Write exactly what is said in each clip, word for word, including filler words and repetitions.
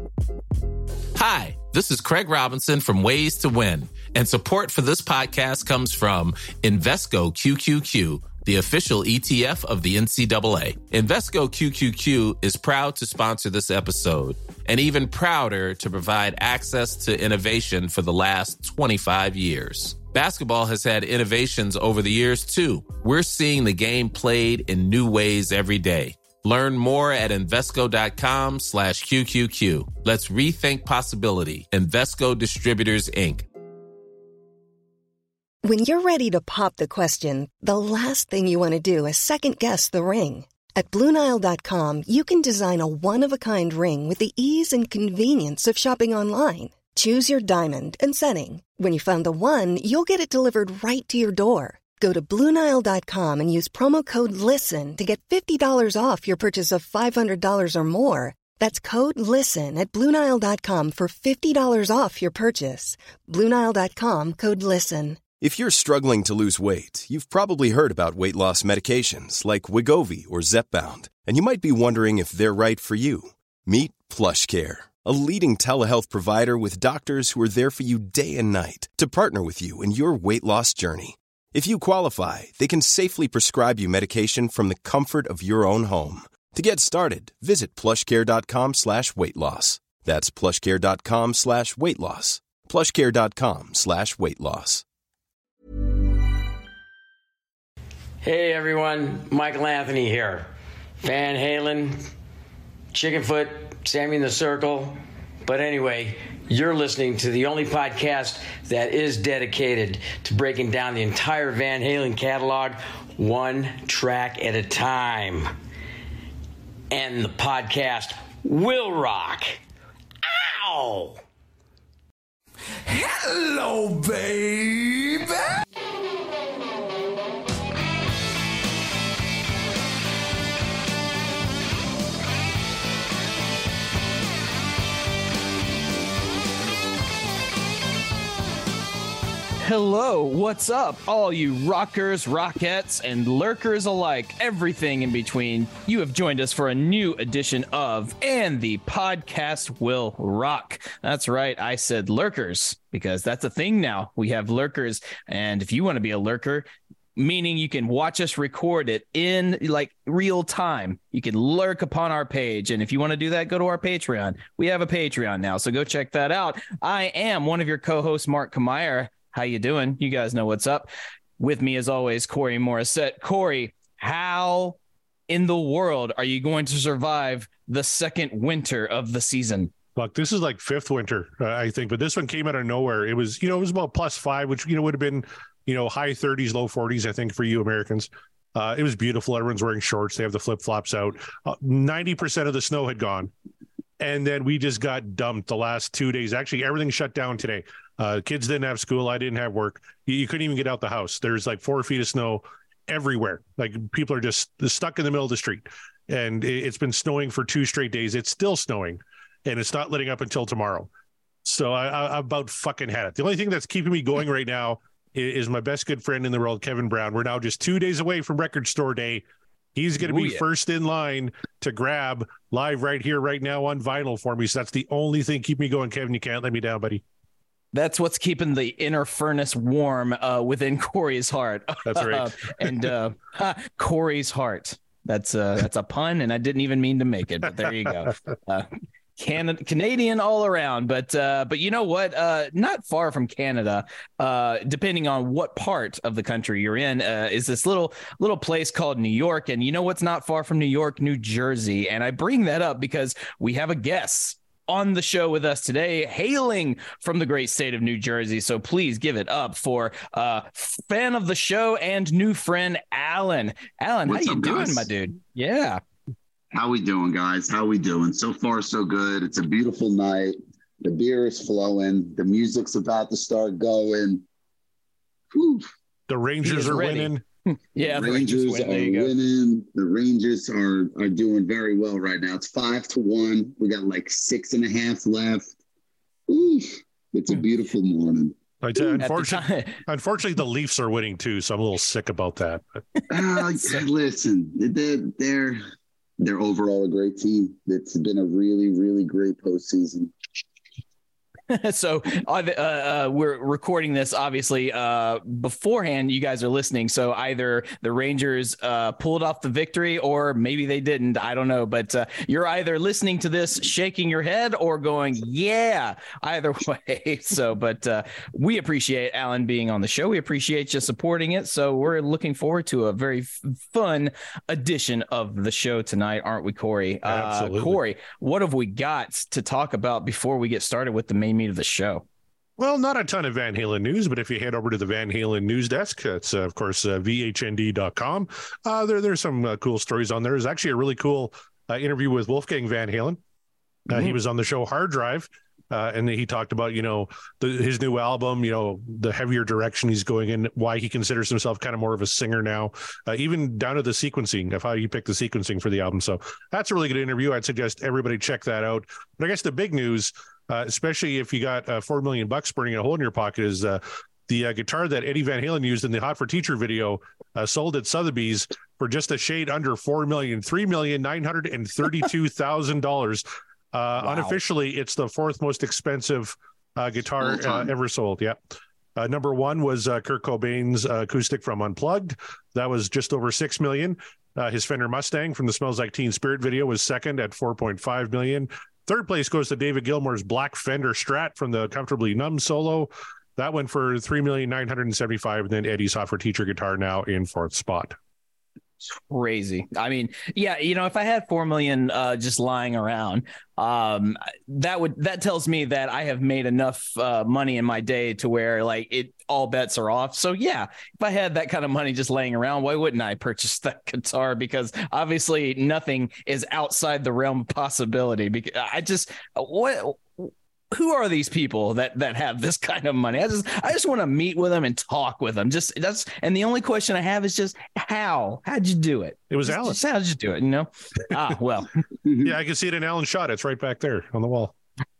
Hi, this is Craig Robinson from Ways to Win, and support for this podcast comes from Invesco Q Q Q, the official E T F of the N C double A. Invesco Q Q Q is proud to sponsor this episode, and even prouder to provide access to innovation for the last twenty-five years. Basketball has had innovations over the years, too. We're seeing the game played in new ways every day. Learn more at Invesco.com slash QQQ. Let's rethink possibility. Invesco Distributors, Incorporated. When you're ready to pop the question, the last thing you want to do is second-guess the ring. At Blue Nile dot com, you can design a one-of-a-kind ring with the ease and convenience of shopping online. Choose your diamond and setting. When you find the one, you'll get it delivered right to your door. Go to Blue Nile dot com and use promo code LISTEN to get fifty dollars off your purchase of five hundred dollars or more. That's code LISTEN at Blue Nile dot com for fifty dollars off your purchase. Blue Nile dot com, code LISTEN. If you're struggling to lose weight, you've probably heard about weight loss medications like Wegovy or Zepbound, and you might be wondering if they're right for you. Meet PlushCare, a leading telehealth provider with doctors who are there for you day and night to partner with you in your weight loss journey. If you qualify, they can safely prescribe you medication from the comfort of your own home. To get started, visit plushcare.com slash weight loss. That's plushcare.com slash weight loss. plushcare.com slash weight loss. Hey everyone, Michael Anthony here. Van Halen, Chickenfoot, Sammy in the Circle. But anyway, you're listening to the only podcast that is dedicated to breaking down the entire Van Halen catalog one track at a time. And the podcast will rock. Ow! Hello, baby! Hello, what's up, all you rockers, rockettes, and lurkers alike, everything in between. You have joined us for a new edition of And the Podcast Will Rock. That's right, I said lurkers, because that's a thing now. We have lurkers, and if you want to be a lurker, meaning you can watch us record it in like real time, you can lurk upon our page. And if you want to do that, go to our Patreon. We have a Patreon now, so go check that out. I am one of your co-hosts, Mark Kamier. How you doing? You guys know what's up. With me, as always, Corey Morissette. Corey, how in the world are you going to survive the second winter of the season? Look, this is like fifth winter, uh, I think, but this one came out of nowhere. It was, you know, it was about plus five, which, you know, would have been, you know, high thirties, low forties, I think, for you Americans. Uh, it was beautiful. Everyone's wearing shorts. They have the flip flops out. Uh, ninety percent of the snow had gone. And then we just got dumped the last two days. Actually, everything shut down today. Uh, kids didn't have school. I didn't have work. You, you couldn't even get out the house. There's like four feet of snow everywhere. Like people are just stuck in the middle of the street. And it, it's been snowing for two straight days. It's still snowing. And it's not letting up until tomorrow. So I, I, I about fucking had it. The only thing that's keeping me going right now is, is my best good friend in the world, Kevin Brown. We're now just two days away from Record Store Day. He's going to be yeah. first in line to grab live right here, right now on vinyl for me. So that's the only thing keeping me going, Kevin. You can't let me down, buddy. That's what's keeping the inner furnace warm uh, within Corey's heart. That's right. and uh, Corey's heart. That's uh, that's a pun, and I didn't even mean to make it, but there you go. Uh, Canada, Canadian all around, but uh, but you know what? Uh, not far from Canada, uh, depending on what part of the country you're in, uh, is this little little place called New York. And you know what's not far from New York? New Jersey. And I bring that up because we have a guest on the show with us today, hailing from the great state of New Jersey. So please give it up for uh, fan of the show and new friend, Alan. Alan, What's how you up, doing, guys? my dude? Yeah. How we doing, guys? How we doing? So far, so good. It's a beautiful night. The beer is flowing. The music's about to start going. Whew. The Rangers are ready. winning. Yeah, the Rangers, Rangers win. are There you go. winning. The Rangers are are doing very well right now. It's five to one. We got like six and a half left. Ooh, it's a beautiful morning. I tell you, At the unfortunately, time- unfortunately, the Leafs are winning too, so I'm a little sick about that. But Uh, listen, they're, they're they're overall a great team. It's been a really, really great postseason. So uh, uh, we're recording this, obviously, uh, beforehand. You guys are listening. So either the Rangers uh, pulled off the victory or maybe they didn't. I don't know. But uh, you're either listening to this shaking your head or going, yeah, either way. So but uh, we appreciate Alan being on the show. We appreciate you supporting it. So we're looking forward to a very f- fun edition of the show tonight, aren't we, Corey? Absolutely. Uh, Corey, what have we got to talk about before we get started with the main meat of the show? Well, not a ton of Van Halen news, but if you head over to the Van Halen news desk, it's uh, of course uh, V H N D dot com. Uh, there, there's some uh, cool stories on there. There's actually a really cool uh, interview with Wolfgang Van Halen. Uh, mm-hmm. He was on the show Hard Drive, uh, and he talked about, you know, the, his new album, you know, the heavier direction he's going in, why he considers himself kind of more of a singer now, uh, even down to the sequencing of how he picked the sequencing for the album. So that's a really good interview. I'd suggest everybody check that out. But I guess the big news, Uh, especially if you got uh, four million bucks burning a hole in your pocket, is uh, the uh, guitar that Eddie Van Halen used in the Hot for Teacher video uh, sold at Sotheby's for just a shade under four million, three million nine hundred and thirty-two thousand dollars. Uh, wow. Unofficially, it's the fourth most expensive uh, guitar uh, ever sold. Yeah. Uh, number one was uh, Kurt Cobain's uh, acoustic from Unplugged. That was just over six million. Uh, his Fender Mustang from the Smells Like Teen Spirit video was second at four point five million. Third place goes to David Gilmour's Black Fender Strat from the Comfortably Numb solo. That went for three million nine hundred seventy-five thousand dollars. And then Eddie's Hot for Teacher guitar now in fourth spot. Crazy. I mean, yeah, you know, if I had four million uh, just lying around, um, that would that tells me that I have made enough uh, money in my day to where like it all bets are off. So yeah, if I had that kind of money just laying around, why wouldn't I purchase that guitar? Because obviously nothing is outside the realm of possibility. Because I just what. Who are these people that that have this kind of money? I just I just want to meet with them and talk with them. Just that's and the only question I have is just how? How'd you do it? It was just, Alan. Just how'd you do it? You know? Ah, well. Yeah, I can see it in Alan's shot. It's right back there on the wall.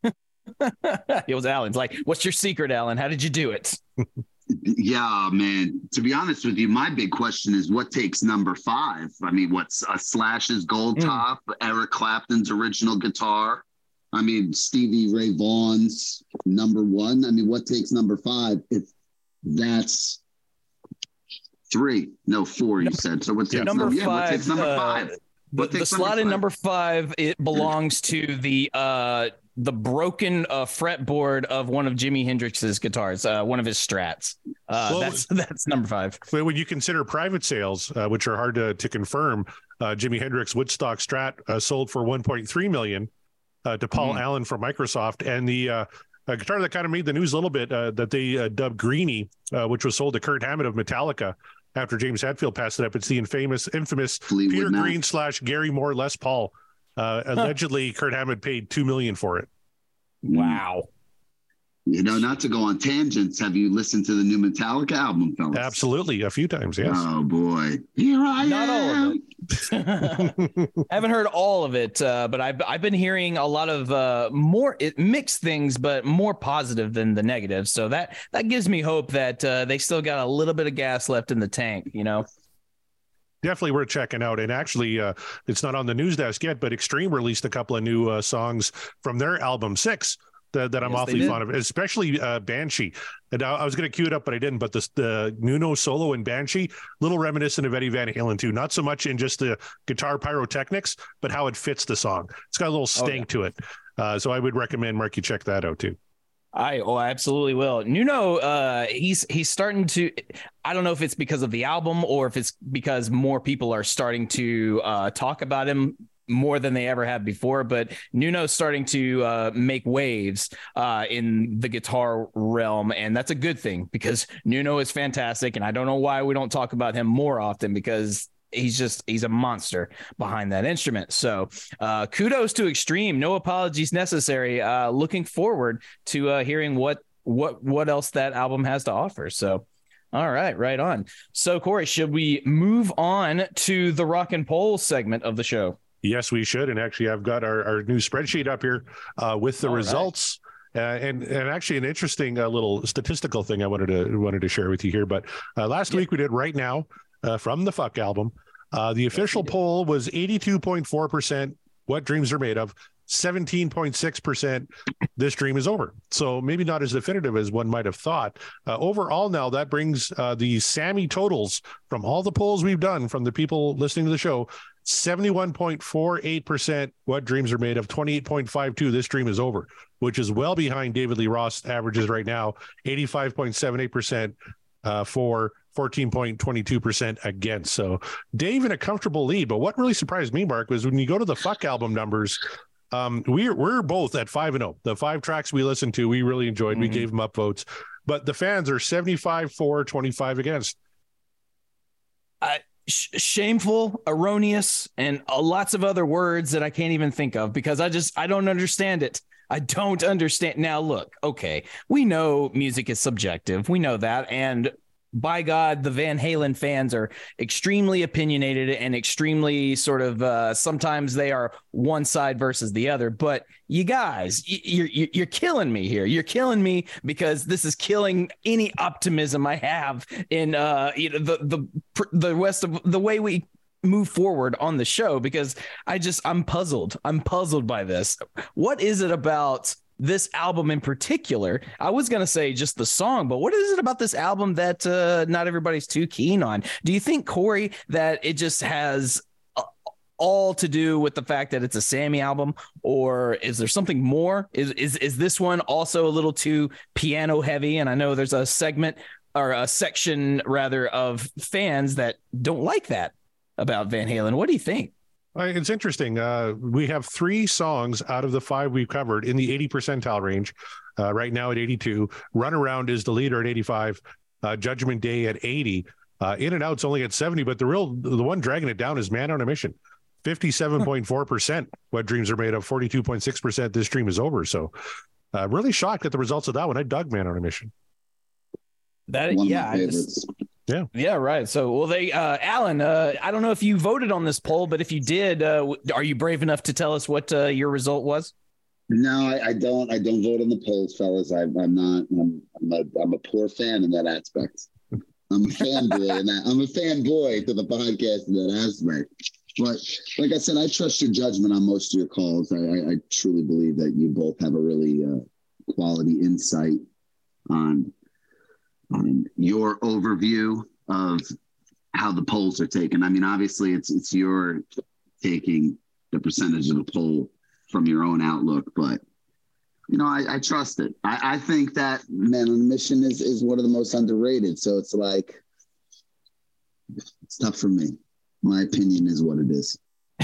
It was Alan's. Like, what's your secret, Alan? How did you do it? Yeah, man. To be honest with you, my big question is what takes number five? I mean, what's a Slash's Gold mm. Top, Eric Clapton's original guitar? I mean, Stevie Ray Vaughan's number one. I mean, what takes number five? If that's three, no, four, you said. So what takes number, number, five, yeah, what takes number uh, five? What the the slot in number five, it belongs to the uh, the broken uh, fretboard of one of Jimi Hendrix's guitars, uh, one of his Strats. Uh, well, that's that's number five. When you consider private sales, uh, which are hard to, to confirm, uh, Jimi Hendrix Woodstock Strat uh, sold for one point three million dollars. Uh, to Paul mm. Allen from Microsoft, and the uh, a guitar that kind of made the news a little bit uh, that they uh, dubbed Greenie, uh, which was sold to Kurt Hammett of Metallica after James Hetfield passed it up. It's the infamous, infamous Fleetwood Peter Mac. Green slash Gary Moore Les Paul. Uh, huh. Allegedly, Kurt Hammett paid two million dollars for it. Wow. You know, not to go on tangents, have you listened to the new Metallica album, fellas? Absolutely, a few times, yes. Oh, boy. Here I Not am. all of it. I haven't heard all of it, uh, but I've, I've been hearing a lot of uh, more it, mixed things, but more positive than the negative. So that, that gives me hope that uh, they still got a little bit of gas left in the tank, you know? Definitely worth checking out. And actually, uh, it's not on the news desk yet, but Extreme released a couple of new uh, songs from their album Six. That, that I'm yes, awfully fond of, especially uh, Banshee. And I, I was going to cue it up, but I didn't. But this, the Nuno solo in Banshee, little reminiscent of Eddie Van Halen too. Not so much in just the guitar pyrotechnics, but how it fits the song. It's got a little stank oh, yeah. to it. Uh, so I would recommend, Mark, you check that out too. I oh, I absolutely will. Nuno, uh, he's he's starting to. I don't know if it's because of the album or if it's because more people are starting to uh, talk about him more than they ever have before, but Nuno's starting to uh, make waves uh, in the guitar realm, and that's a good thing because Nuno is fantastic, and I don't know why we don't talk about him more often because he's just he's a monster behind that instrument. So uh, kudos to Extreme. No apologies necessary. Uh, looking forward to uh, hearing what what what else that album has to offer. So. All right, right on. So, Corey, should we move on to the Rock and Poll segment of the show? Yes, we should. And actually, I've got our, our new spreadsheet up here uh, with the All results. Right. Uh, and and actually, an interesting uh, little statistical thing I wanted to wanted to share with you here. But uh, last yeah. week we did Right Now uh, from the Fuck album. Uh, the official poll was eighty-two point four percent What Dreams Are Made Of, seventeen point six percent This Dream Is Over. So maybe not as definitive as one might have thought. Uh, overall, now that brings uh, the Sammy totals from all the polls we've done from the people listening to the show: seventy-one point four eight percent What Dreams Are Made Of, twenty-eight point five two This Dream Is Over, which is well behind David Lee Roth averages right now, eighty-five point seven eight percent uh, for, fourteen point two two percent against. So Dave in a comfortable lead. But what really surprised me, Mark, was when you go to the Fuck album numbers, um, we're, we're both at five and oh. The five tracks we listened to, we really enjoyed. Mm-hmm. We gave them upvotes. But the fans are seventy-five for, twenty-five against. Uh, sh- shameful, erroneous, and uh, lots of other words that I can't even think of because I just, I don't understand it. I don't understand. Now, look, okay, we know music is subjective. We know that. And by God, the Van Halen fans are extremely opinionated and extremely sort of uh, sometimes they are one side versus the other. But you guys, you're, you're killing me here. You're killing me because this is killing any optimism I have in uh, you know, the, the, the rest of the way we move forward on the show, because I just I'm puzzled. I'm puzzled by this. What is it about this album in particular? I was going to say just the song, but what is it about this album that uh, not everybody's too keen on? Do you think, Corey, that it just has uh, all to do with the fact that it's a Sammy album, or is there something more? Is is is this one also a little too piano heavy? And I know there's a segment or a section rather of fans that don't like that about Van Halen. What do you think? It's interesting. Uh, we have three songs out of the five we've covered in the eighty percentile range. Uh, right now at eighty-two. Runaround is the leader at eighty-five. Uh, Judgment Day at eighty. Uh, In and Out's only at seventy, but the real the one dragging it down is Man on a Mission. fifty-seven point four percent What Dreams Are Made Of, forty-two point six percent This Dream Is Over. So uh, really shocked at the results of that one. I dug Man on a Mission. That One yeah, of my I just, Yeah. Yeah, right. So, well, they, uh, Alan, uh, I don't know if you voted on this poll, but if you did, uh, are you brave enough to tell us what uh, your result was? No, I, I don't. I don't vote on the polls, fellas. I, I'm not. I'm, I'm a. I'm a poor fan in that aspect. I'm a fanboy in that. I'm a fanboy to the podcast in that aspect. But like I said, I trust your judgment on most of your calls. I, I, I truly believe that you both have a really uh, quality insight on. on your overview of how the polls are taken. I mean, obviously it's it's your taking the percentage of the poll from your own outlook, but you know, I, I trust it. I, I think that Man on a Mission is, is one of the most underrated. So it's like, it's tough for me. My opinion is what it is.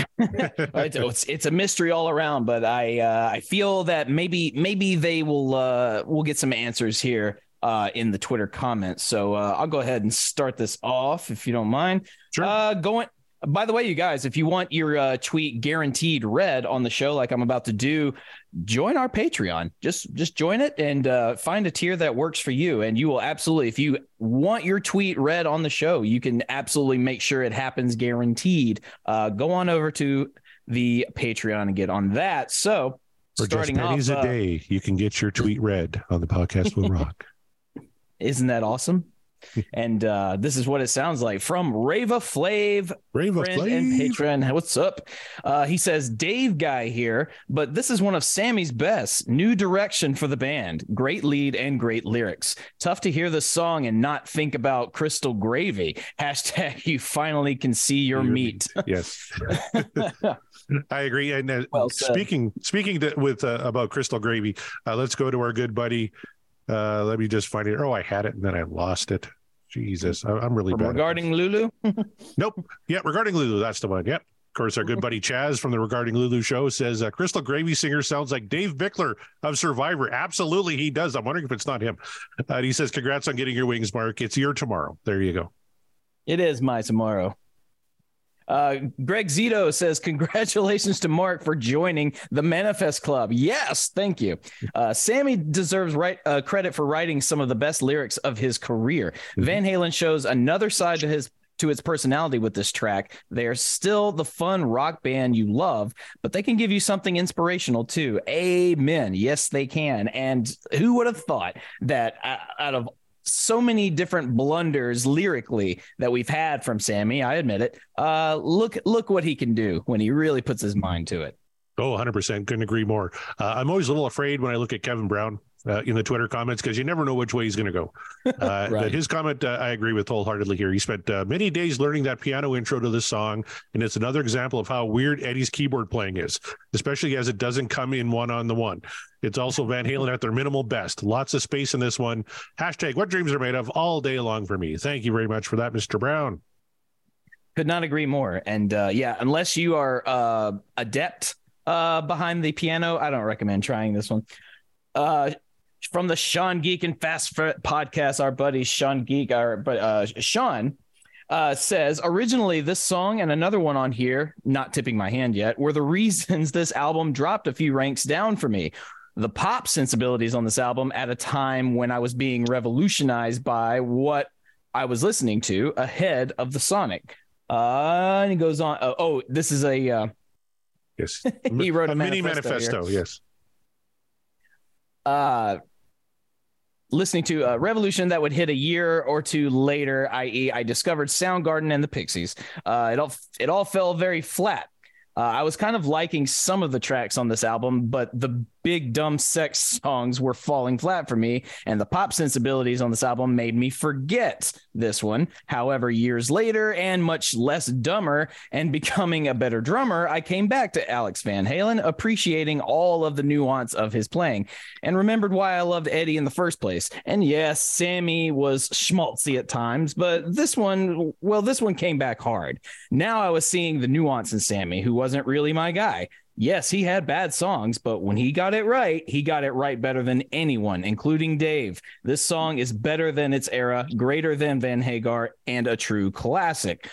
it's it's a mystery all around, but I uh, I feel that maybe maybe they will uh, we'll get some answers here Uh, in the Twitter comments. So uh, I'll go ahead and start this off if you don't mind. Sure. Uh, going. By the way, you guys, if you want your uh, tweet guaranteed read on the show, like I'm about to do, join our Patreon. Just just join it and uh, find a tier that works for you, and you will absolutely. If you want your tweet read on the show, you can absolutely make sure it happens guaranteed. Uh, go on over to the Patreon and get on that. So for starting just pennies off, a uh, day, you can get your tweet read on the Podcast Will Rock. Isn't that awesome? And uh, this is what it sounds like from Rava Flav, Rava friend Flav. and patron. What's up? Uh, he says, Dave guy here, but this is one of Sammy's best. New direction for the band. Great lead and great lyrics. Tough to hear this song and not think about Crystal Gravy. Hashtag you finally can see your, your meat. meat. Yes. I agree. And uh, well speaking speaking to, with uh, about Crystal Gravy, uh, let's go to our good buddy. Uh, let me just find it. Oh, I had it and then I lost it. Jesus, I, I'm really from bad. Regarding Lulu? Nope. Yeah, Regarding Lulu. That's the one. Yep. Of course, our good buddy Chaz from the Regarding Lulu show says uh, Crystal Gravy singer sounds like Dave Bickler of Survivor. Absolutely, he does. I'm wondering if it's not him. Uh, he says, congrats on getting your wings, Mark. It's your tomorrow. There you go. It is my tomorrow. Uh, Greg Zito says, congratulations to Mark for joining the Manifest Club. Yes, thank you. Uh, Sammy deserves right, uh, credit for writing some of the best lyrics of his career. Mm-hmm. Van Halen shows another side to his to its personality with this track. They are still the fun rock band you love, but they can give you something inspirational too. Amen. Yes, they can. And who would have thought that out of so many different blunders lyrically that we've had from Sammy. I admit it. Uh, look, look what he can do when he really puts his mind to it. Oh, one hundred percent. Couldn't agree more. Uh, I'm always a little afraid when I look at Kevin Brown uh, in the Twitter comments because you never know which way he's going to go. Uh, right. His comment, uh, I agree with wholeheartedly here. He spent uh, many days learning that piano intro to this song, and it's another example of how weird Eddie's keyboard playing is, especially as it doesn't come in one on the one. It's also Van Halen at their minimal best. Lots of space in this one. Hashtag what dreams are made of all day long for me. Thank you very much for that, Mister Brown. Could not agree more. And uh, yeah, unless you are uh, adept Uh, behind the piano, I don't recommend trying this one. Uh, from the Sean Geek and Fast podcast, our buddy Sean Geek, our but uh, Sean uh, says originally this song and another one on here, not tipping my hand yet, were the reasons this album dropped a few ranks down for me. The pop sensibilities on this album at a time when I was being revolutionized by what I was listening to ahead of the Sonic. Uh, and he goes on. Uh, oh, this is a. Uh, Yes, he wrote a, a mini manifesto. manifesto yes. Uh, listening to a Revolution that would hit a year or two later, that is, I discovered Soundgarden and the Pixies. Uh, it all it all fell very flat. Uh, I was kind of liking some of the tracks on this album, but the big dumb sex songs were falling flat for me, and the pop sensibilities on this album made me forget this one. However, years later and much less dumber and becoming a better drummer, I came back to Alex Van Halen, appreciating all of the nuance of his playing and remembered why I loved Eddie in the first place. And yes, Sammy was schmaltzy at times, but this one, well, this one came back hard. Now I was seeing the nuance in Sammy, who wasn't really my guy. Yes, he had bad songs, but when he got it right, he got it right better than anyone, including Dave. This song is better than its era, greater than Van Hagar, and a true classic.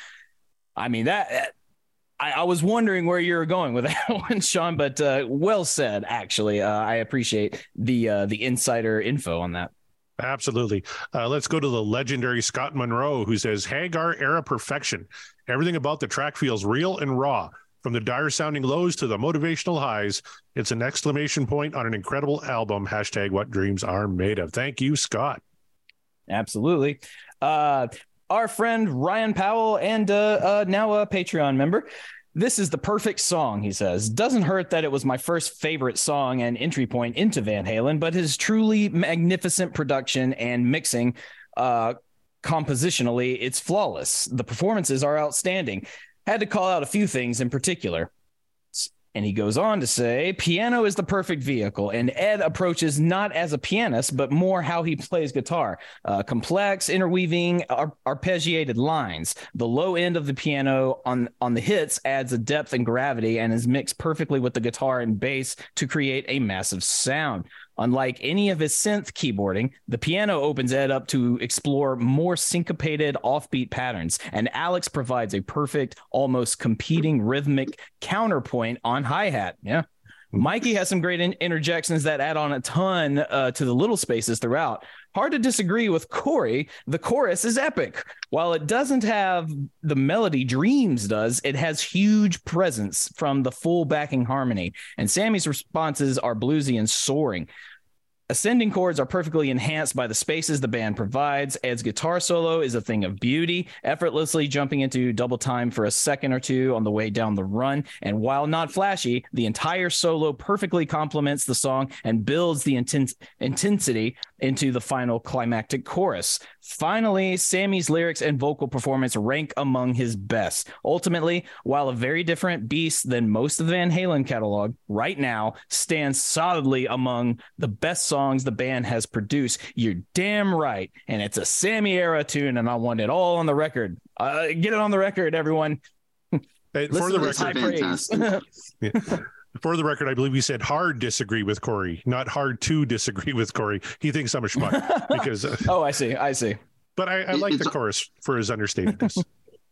I mean, that I, I was wondering where you were going with that one, Sean, but uh, well said, actually. Uh, I appreciate the uh, the insider info on that. Absolutely. Uh, let's go to the legendary Scott Monroe, who says, Hagar era perfection. Everything about the track feels real and raw. From the dire sounding lows to the motivational highs, it's an exclamation point on an incredible album. Hashtag what dreams are made of. Thank you, Scott. Absolutely. Uh, our friend Ryan Powell and uh, uh, now a Patreon member. This is the perfect song, he says. Doesn't hurt that it was my first favorite song and entry point into Van Halen, but his truly magnificent production and mixing, uh, compositionally, it's flawless. The performances are outstanding. Had to call out a few things in particular. And he goes on to say, piano is the perfect vehicle, and Ed approaches not as a pianist, but more how he plays guitar. Uh, complex, interweaving, ar- arpeggiated lines. The low end of the piano on, on the hits adds a depth and gravity and is mixed perfectly with the guitar and bass to create a massive sound. Unlike any of his synth keyboarding, the piano opens Ed up to explore more syncopated offbeat patterns, and Alex provides a perfect, almost competing rhythmic counterpoint on hi-hat. Yeah. Mikey has some great in- interjections that add on a ton uh, to the little spaces throughout. Hard to disagree with Corey. The chorus is epic. While it doesn't have the melody Dreams does, it has huge presence from the full backing harmony, and Sammy's responses are bluesy and soaring. Ascending chords are perfectly enhanced by the spaces the band provides. Ed's guitar solo is a thing of beauty, effortlessly jumping into double time for a second or two on the way down the run. And while not flashy, the entire solo perfectly complements the song and builds the intense intensity into the final climactic chorus. Finally, Sammy's lyrics and vocal performance rank among his best. Ultimately, while a very different beast than most of the Van Halen catalog, right now stands solidly among the best songs the band has produced. You're damn right. And it's a Sammy era tune, and I want it all on the record. Uh, get it on the record, everyone. Hey, for the record, yeah. For the record, I believe he said hard disagree with Corey, not hard to disagree with Corey. He thinks I'm a schmuck because. Uh, oh, I see. I see. But I, I like it's, the chorus for his understatedness.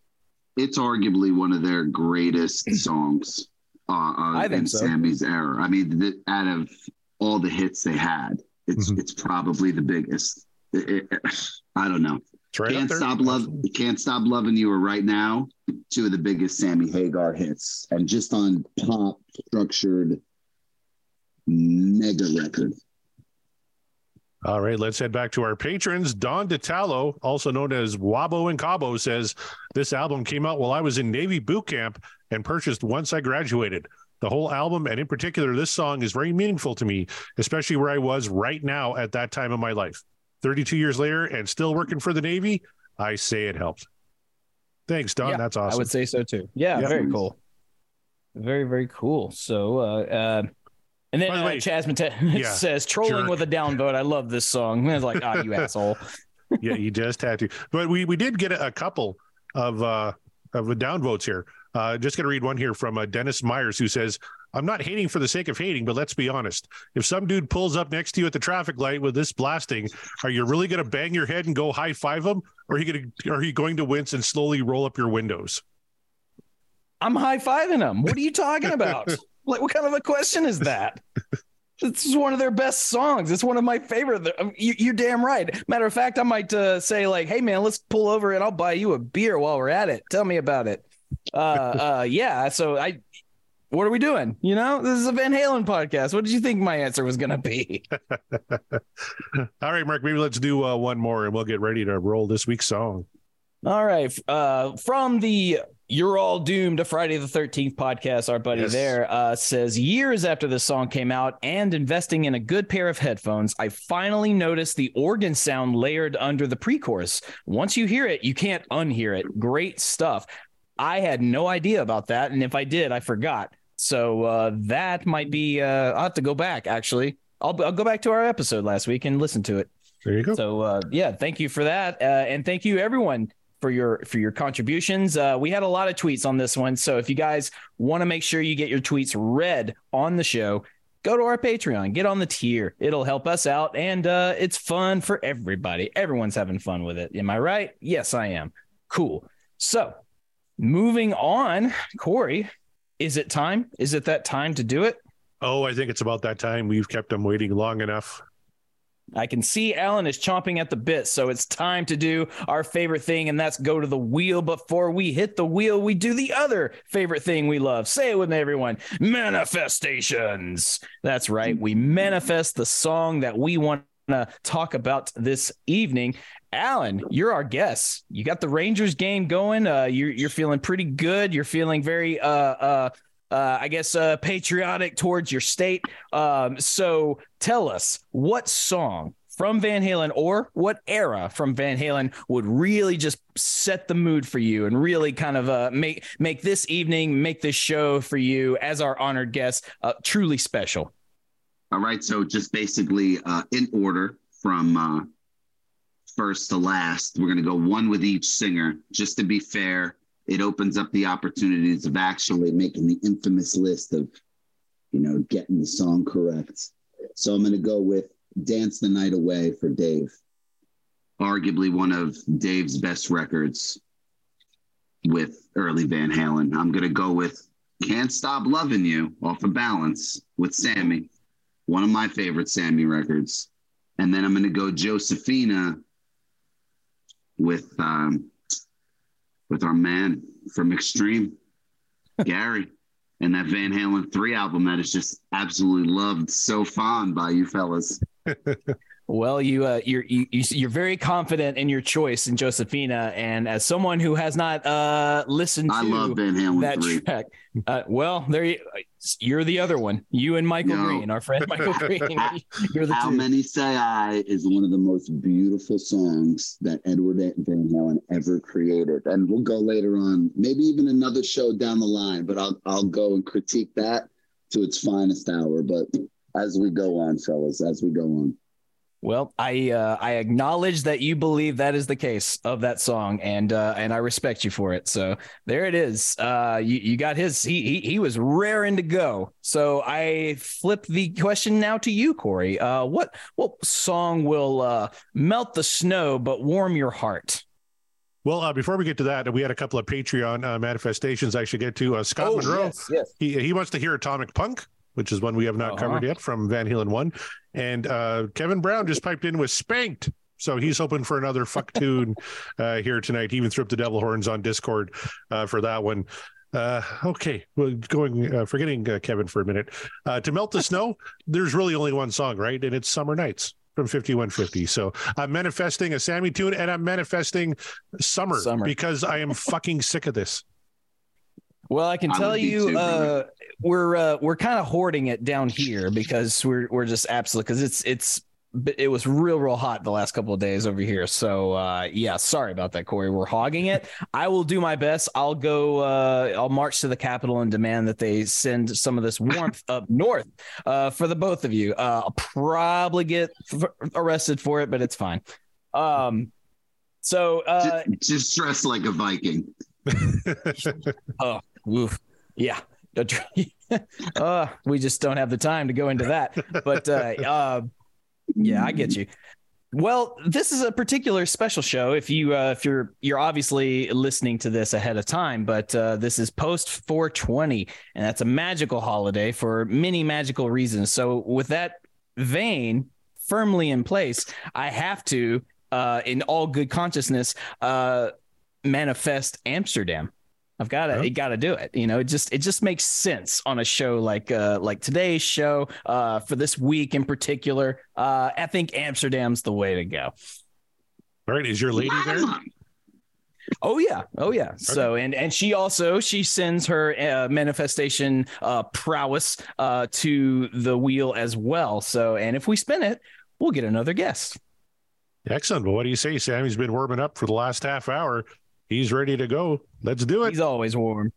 It's arguably one of their greatest songs uh, uh, I think in so. Sammy's era. I mean, the, out of all the hits they had, it's mm-hmm. it's probably the biggest. It, it, I don't know. Right can't stop love. Can't stop loving you. Or right now, two of the biggest Sammy Hagar hits, and just on pop structured mega record. All right, let's head back to our patrons. Don DeTallo, also known as Wabo and Cabo, says, this album came out while I was in Navy boot camp and purchased once I graduated. The whole album, and in particular this song, is very meaningful to me, especially where I was right now at that time of my life. thirty-two years later and still working for the Navy, I say it helped. Thanks, Don. Yeah, That's awesome. I would say so too. Yeah, Yeah. very cool. Very, very cool. So, uh, uh and then By the uh, way, Chaz Mate- yeah, says, trolling jerk. with a downvote. I love this song. I was like, ah, you asshole. Yeah, you just had to. But we, we did get a, a couple of uh, of downvotes here. Uh, just going to read one here from uh, Dennis Myers, who says, I'm not hating for the sake of hating, but let's be honest. If some dude pulls up next to you at the traffic light with this blasting, are you really going to bang your head and go high five him? Or are you going to, are you going to wince and slowly roll up your windows? I'm high fiving them. What are you talking about? Like, what kind of a question is that? This is one of their best songs. It's one of my favorite. You, you're damn right. Matter of fact, I might uh, say like, hey man, let's pull over and I'll buy you a beer while we're at it. Tell me about it. Uh, uh, yeah. So I, what are we doing? You know, this is a Van Halen podcast. What did you think my answer was going to be? All right, Mark, maybe let's do uh, one more and we'll get ready to roll this week's song. All right. Uh, from the You're All Doomed, a Friday the thirteenth podcast, our buddy Yes. there uh, says, years after the song came out and investing in a good pair of headphones, I finally noticed the organ sound layered under the pre-chorus. Once you hear it, you can't unhear it. Great stuff. I had no idea about that. And if I did, I forgot. So uh, that might be, uh, I'll have to go back, actually. I'll, I'll go back to our episode last week and listen to it. There you go. So uh, yeah, thank you for that. Uh, and thank you everyone for your for your contributions. Uh, we had a lot of tweets on this one. So if you guys want to make sure you get your tweets read on the show, go to our Patreon, get on the tier. It'll help us out. And uh, it's fun for everybody. Everyone's having fun with it. Am I right? Yes, I am. Cool. So moving on, Corey, is it time? Is it that time to do it? Oh, I think it's about that time. We've kept them waiting long enough. I can see Alan is chomping at the bit, so it's time to do our favorite thing, and that's go to the wheel. Before we hit the wheel, we do the other favorite thing we love. Say it with me, everyone. Manifestations. That's right. We manifest the song that we want to talk about this evening. Alan, you're our guest. You got the Rangers game going. Uh, you're, you're feeling pretty good. You're feeling very... Uh, uh, Uh, I guess, uh, patriotic towards your state. Um, so tell us, what song from Van Halen or what era from Van Halen would really just set the mood for you and really kind of uh, make make this evening, make this show for you as our honored guest uh, truly special? All right. So just basically uh, in order from uh, first to last, we're going to go one with each singer, just to be fair. It opens up the opportunities of actually making the infamous list of, you know, getting the song correct. So I'm going to go with Dance the Night Away for Dave. Arguably one of Dave's best records with early Van Halen. I'm going to go with Can't Stop Loving You off of Balance with Sammy. One of my favorite Sammy records. And then I'm going to go Josephina with... Um, with our man from Extreme, Gary, and that Van Halen three album that is just absolutely loved, so fond by you fellas. Well, you, uh, you're you, you're very confident in your choice in Josephina, and as someone who has not uh, listened to I love Van Halen that three. track, uh, well, there you, you're the other one. You and Michael No. Green, our friend Michael Green. You're the How two. Many Say I is one of the most beautiful songs that Edward Van Halen ever created, and we'll go later on, maybe even another show down the line. But I'll I'll go and critique that to its finest hour. But as we go on, fellas, as we go on. Well, I uh, I acknowledge that you believe that is the case of that song, and uh, and I respect you for it. So there it is. Uh, you you got his. He he, he was raring to go. So I flip the question now to you, Corey. Uh, what what song will uh, melt the snow but warm your heart? Well, uh, before we get to that, we had a couple of Patreon uh, manifestations I should get to. Uh, Scott Oh, Monroe, yes, yes. He, he wants to hear Atomic Punk, which is one we have not Uh-huh. covered yet from Van Halen one. And uh, Kevin Brown just piped in with Spanked. So he's hoping for another fuck tune uh, here tonight. He even threw up the devil horns on Discord uh, for that one. Uh, okay, well, going, uh, forgetting uh, Kevin for a minute. Uh, to melt the snow, there's really only one song, right? And it's Summer Nights from fifty-one fifty. So I'm manifesting a Sammy tune, and I'm manifesting summer, Summer. because I am fucking sick of this. Well, I can I tell would be you, too, uh, brother. we're uh, we're kind of hoarding it down here because we're we're just absolute because it's it's it was real real hot the last couple of days over here. So uh, yeah, sorry about that, Corey. We're hogging it. I will do my best. I'll go. Uh, I'll march to the Capitol and demand that they send some of this warmth up north uh, for the both of you. Uh, I'll probably get f- arrested for it, but it's fine. Um, so uh, just, just dress like a Viking. Oh, oof. Yeah. uh, we just don't have the time to go into that. But uh, uh, yeah, I get you. Well, this is a particular special show. If you uh, if you're you're obviously listening to this ahead of time, but uh, this is post four twenty, and that's a magical holiday for many magical reasons. So, with that vein firmly in place, I have to, uh, in all good consciousness, uh, manifest Amsterdam. I've got to, Oh. you got to do it. You know, it just, it just makes sense on a show like, uh, like today's show, uh, for this week in particular. Uh, I think Amsterdam's the way to go. All right, is your lady there? Oh yeah. Oh yeah. So, and, and she also, she sends her uh, manifestation uh, prowess uh, to the wheel as well. So, and if we spin it, we'll get another guest. Excellent. Well, what do you say, Sam? He's been warming up for the last half hour. He's ready to go. Let's do it. He's always warm.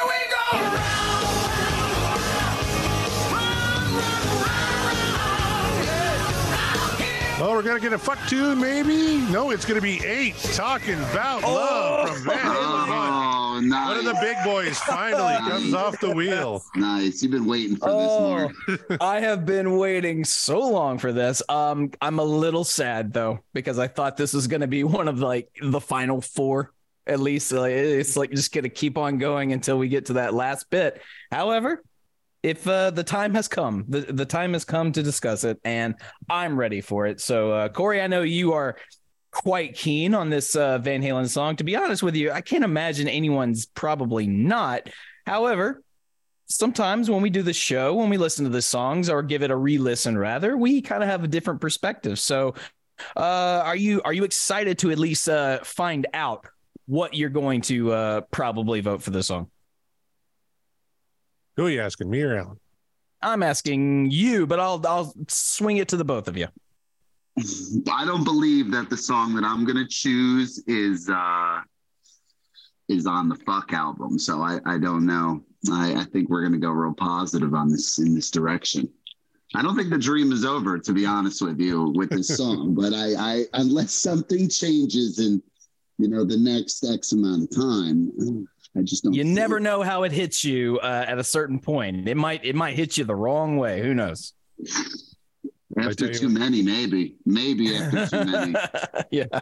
Oh, we're going to get a fuck tune, maybe? No, it's going to be eight. Talking about love from Van Halen. Oh, nice. One of the big boys finally comes off the wheel. Nice. You've been waiting for Oh, this, Mark. I have been waiting so long for this. Um, I'm a little sad though, because I thought this was going to be one of like the final four, at least. Like, it's like just going to keep on going until we get to that last bit. However, if uh, the time has come, the, the time has come to discuss it, and I'm ready for it. So, uh, Corey, I know you are quite keen on this uh, Van Halen song. To be honest with you, I can't imagine anyone's probably not. However, sometimes when we do the show, when we listen to the songs or give it a re-listen, rather, we kind of have a different perspective. So, uh, are you are you excited to at least uh, find out what you're going to uh, probably vote for this song? Who are you asking, me or Alan? I'm asking you, but I'll I'll swing it to the both of you. I don't believe that the song that I'm going to choose is uh, is on the Fuck album. So I, I don't know. I, I think we're going to go real positive on this in this direction. I don't think the dream is over, to be honest with you, with this song. But I, I unless something changes in, you know, the next X amount of time, I just don't. You see never it. know how it hits you uh, at a certain point. It might it might hit you the wrong way. Who knows? After tell you too what. many, maybe, maybe after too many. Yeah.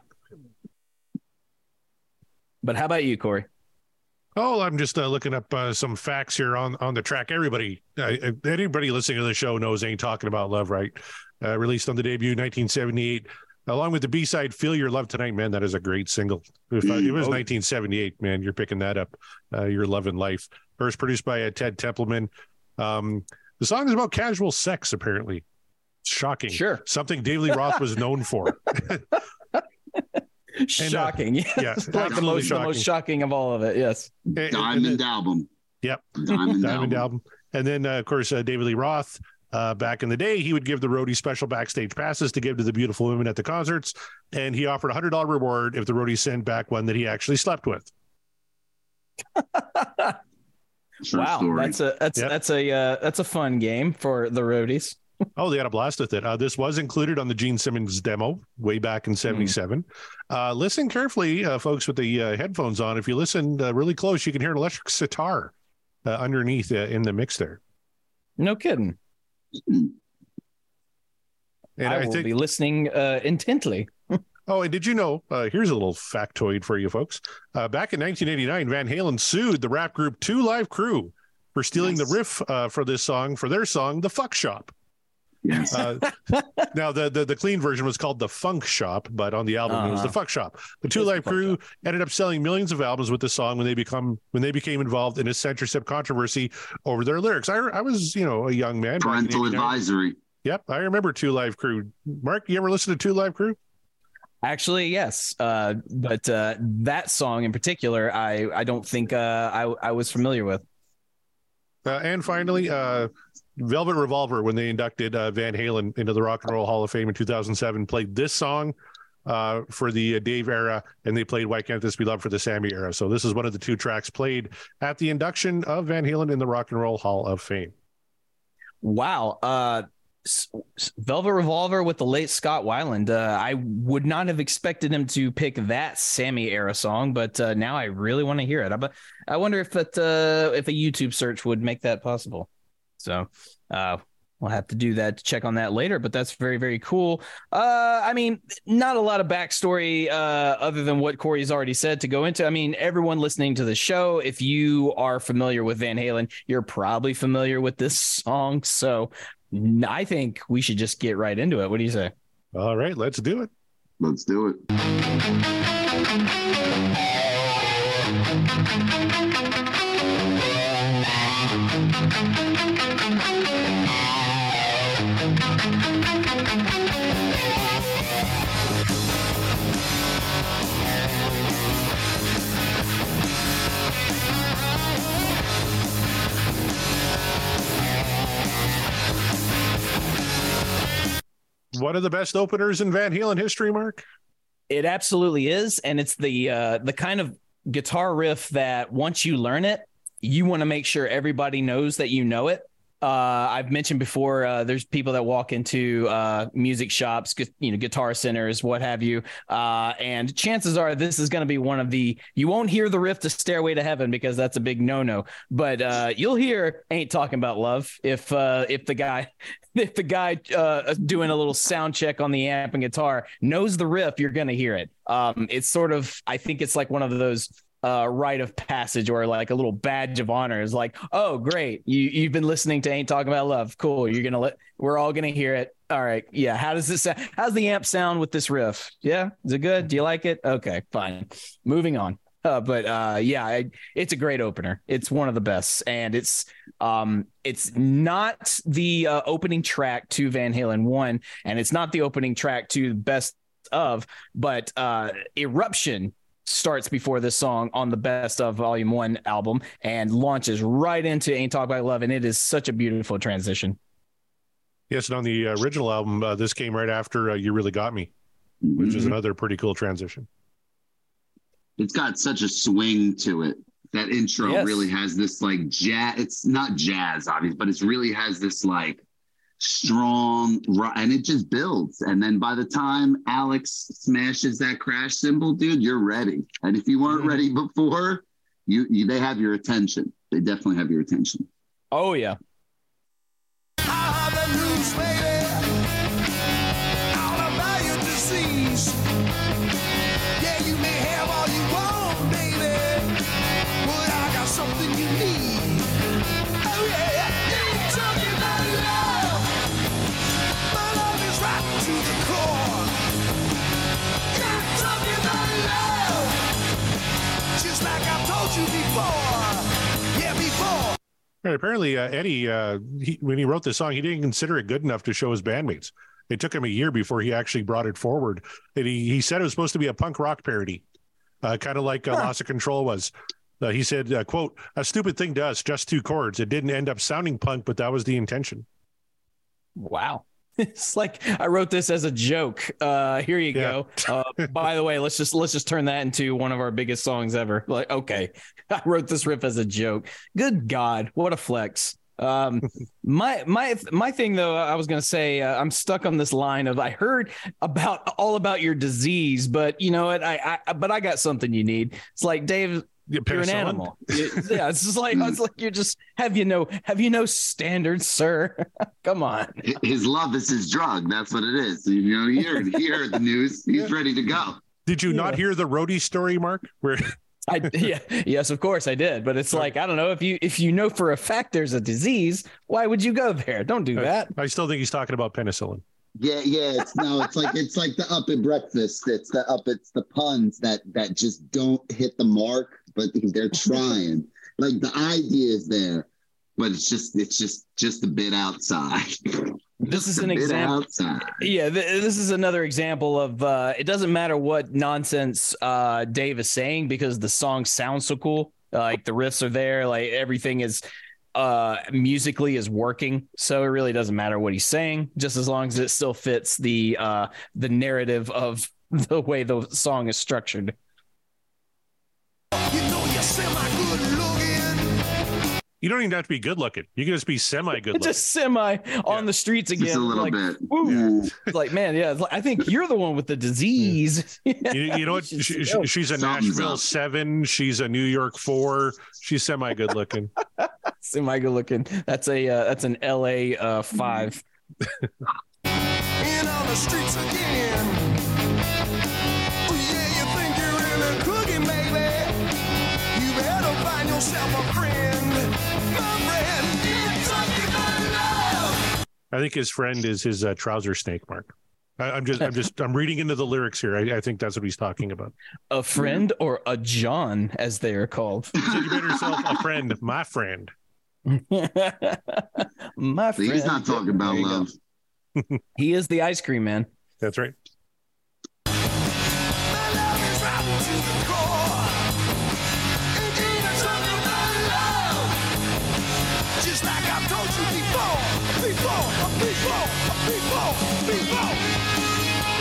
But how about you, Corey? Oh, I'm just uh, looking up uh, some facts here on, on the track. Everybody, uh, anybody listening to the show knows Ain't Talking About Love, right? Uh, released on the debut nineteen seventy-eight, along with the B-side Feel Your Love Tonight, man. That is a great single. If uh, it was Oh. nineteen seventy-eight, man, you're picking that up. Uh, Your Love and Life. First produced by uh, Ted Templeman. Um, the song is about casual sex, apparently. Shocking. Sure. Something David Lee Roth was known for. Shocking. yeah, Yes. like the absolutely most, the most shocking. shocking of all of it. Yes. And- and Diamond then- album. Yep. Diamond, Diamond album. album. And then, uh, of course, uh, David Lee Roth, uh, back in the day, he would give the roadies special backstage passes to give to the beautiful women at the concerts. And he offered a one hundred dollars reward if the roadies sent back one that he actually slept with. True Wow. story. That's a that's Yep. that's a uh, that's a fun game for the roadies. Oh, they had a blast with it. Uh, this was included on the Gene Simmons demo way back in seventy-seven. Uh, listen carefully, uh, folks, with the uh, headphones on. If you listen uh, really close, you can hear an electric sitar uh, underneath uh, in the mix there. No kidding. And I, I, will think, be listening uh, intently. oh, and did you know, uh, here's a little factoid for you folks. Uh, back in nineteen eighty-nine, Van Halen sued the rap group Two Live Crew for stealing Yes. the riff uh, for this song, for their song, The Fuck Shop. Yes. Uh, now, the, the the clean version was called The Funk Shop, but on the album it was Uh-huh. The Fuck Shop. The Two It's The Live Fuck Crew ended up selling millions of albums with this song when they become when they became involved in a censorship controversy over their lyrics. I, I was, you know, a young man. back in Parental eighty-nine. advisory. Yep, I remember Two Live Crew. Mark, you ever listen to Two Live Crew? Actually, yes. Uh, but uh, that song in particular, I, I don't think uh, I, I was familiar with. Uh, and finally, uh, Velvet Revolver, when they inducted uh, Van Halen into the Rock and Roll Hall of Fame in two thousand seven, played this song uh, for the uh, Dave era, and they played Why Can't This Be Love for the Sammy era. So this is one of the two tracks played at the induction of Van Halen in the Rock and Roll Hall of Fame. Wow. Uh, Velvet Revolver with the late Scott Weiland. Uh, I would not have expected him to pick that Sammy era song, but uh, now I really want to hear it. I, I wonder if that uh, if a YouTube search would make that possible. So uh, we'll have to do that to check on that later, but that's very, very cool. Uh, I mean, not a lot of backstory uh, other than what Corey's already said to go into. I mean, everyone listening to the show, if you are familiar with Van Halen, you're probably familiar with this song. So I think we should just get right into it. What do you say? All right, let's do it. Let's do it. One of the best openers in Van Halen history, Mark. It absolutely is, and it's the uh, the kind of guitar riff that once you learn it, you want to make sure everybody knows that you know it. Uh, I've mentioned before, uh, there's people that walk into uh, music shops, you know, guitar centers, what have you. Uh, and chances are this is going to be one of the, you won't hear the riff to Stairway to Heaven because that's a big no-no, but uh, you'll hear Ain't Talking About Love if uh, if the guy, if the guy uh, doing a little sound check on the amp and guitar knows the riff, you're going to hear it. Um, it's sort of, I think it's like one of those Uh, rite of passage or like a little badge of honor is like, oh, great. You, you've been listening to Ain't Talking About Love. Cool. You're going to let, we're all going to hear it. All right. Yeah. How does this sound? How's the amp sound with this riff? Yeah. Is it good? Do you like it? Okay, fine. Moving on. Uh, but uh, yeah, I, it's a great opener. It's one of the best. And it's, um, it's not the uh, opening track to Van Halen one, and it's not the opening track to Best of, but uh, Eruption starts before this song on the Best of Volume One album and launches right into Ain't Talk About Love, and it is such a beautiful transition. Yes, and on the original album, uh, this came right after uh, You Really Got Me, which mm-hmm. is another pretty cool transition. It's got such a swing to it. That intro yes. really has this like jazz. It's not jazz, obviously, but it really has this like strong, and it just builds. And then by the time Alex smashes that crash cymbal, dude, you're ready. And if you weren't mm-hmm. ready before, you, you they have your attention. They definitely have your attention. Oh yeah. I have the news, baby, all about your disease. Yeah, you may have all you want, baby, but I got something you need. Oh yeah, yeah, talking about love. My love is right to the core. Yeah, talking about love, just like I've told you before. Yeah, before. Right, apparently, uh, Eddie, uh, he, when he wrote this song, he didn't consider it good enough to show his bandmates. It took him a year before he actually brought it forward. And he, he said it was supposed to be a punk rock parody, uh, kind of like uh, huh. Loss of Control was. Uh, he said, uh, quote, "A stupid thing to us, just two chords. It didn't end up sounding punk, but that was the intention." Wow. It's like I wrote this as a joke. Uh, here you yeah. go. Uh, by the way, let's just let's just turn that into one of our biggest songs ever. Like, okay, I wrote this riff as a joke. Good God, what a flex. Um, my my my thing though, I was gonna say uh, I'm stuck on this line of I heard about all about your disease, but you know what? I, I but I got something you need. It's like, Dave, you're an animal. Yeah, it's just like it's like you're just have you no have you no standards, sir? Come on. His love is his drug. That's what it is. You know, he heard, he heard the news. He's ready to go. Did you yeah. not hear the roadie story, Mark? Where I yeah yes of course I did, but it's like I don't know if you if you know for a fact there's a disease, why would you go there? Don't do that. I still think he's talking about penicillin. Yeah, yeah. It's no, it's like it's like the up at breakfast. It's the up. It's the puns that that just don't hit the mark, but they're trying. Like the idea is there, but it's just it's just just a bit outside. This Just is a an bit example. outside. Yeah, th- this is another example of uh, it doesn't matter what nonsense uh, Dave is saying because the song sounds so cool. Uh, like the riffs are there, like everything is uh, musically is working. So it really doesn't matter what he's saying, just as long as it still fits the uh, the narrative of the way the song is structured. You know you're semi-good looking. You don't even have to be good looking. You can just be semi good looking. Just semi on the streets again. Just a little like, bit. woo. Yeah. It's like, man, yeah. It's like, I think you're the one with the disease. You, you know what? She, she, she's a Something's Nashville up. seven. She's a New York four. She's semi good looking. Semi good looking. That's a uh, that's an L A uh, five. In on the streets again. Oh, yeah, you think you're really cooking, baby? You better find yourself a friend. My friend, it's something I love. I think his friend is his uh, trouser snake, Mark. I, I'm just, I'm just, I'm reading into the lyrics here. I, I think that's what he's talking about. A friend or a John, as they are called. He said, you made yourself a friend, my friend. My So friend. he's not talking about There you go. love. He is the ice cream man. That's right. My love is rotten to the core. And it's something I love. Just like I've told you before, before, before, before, before.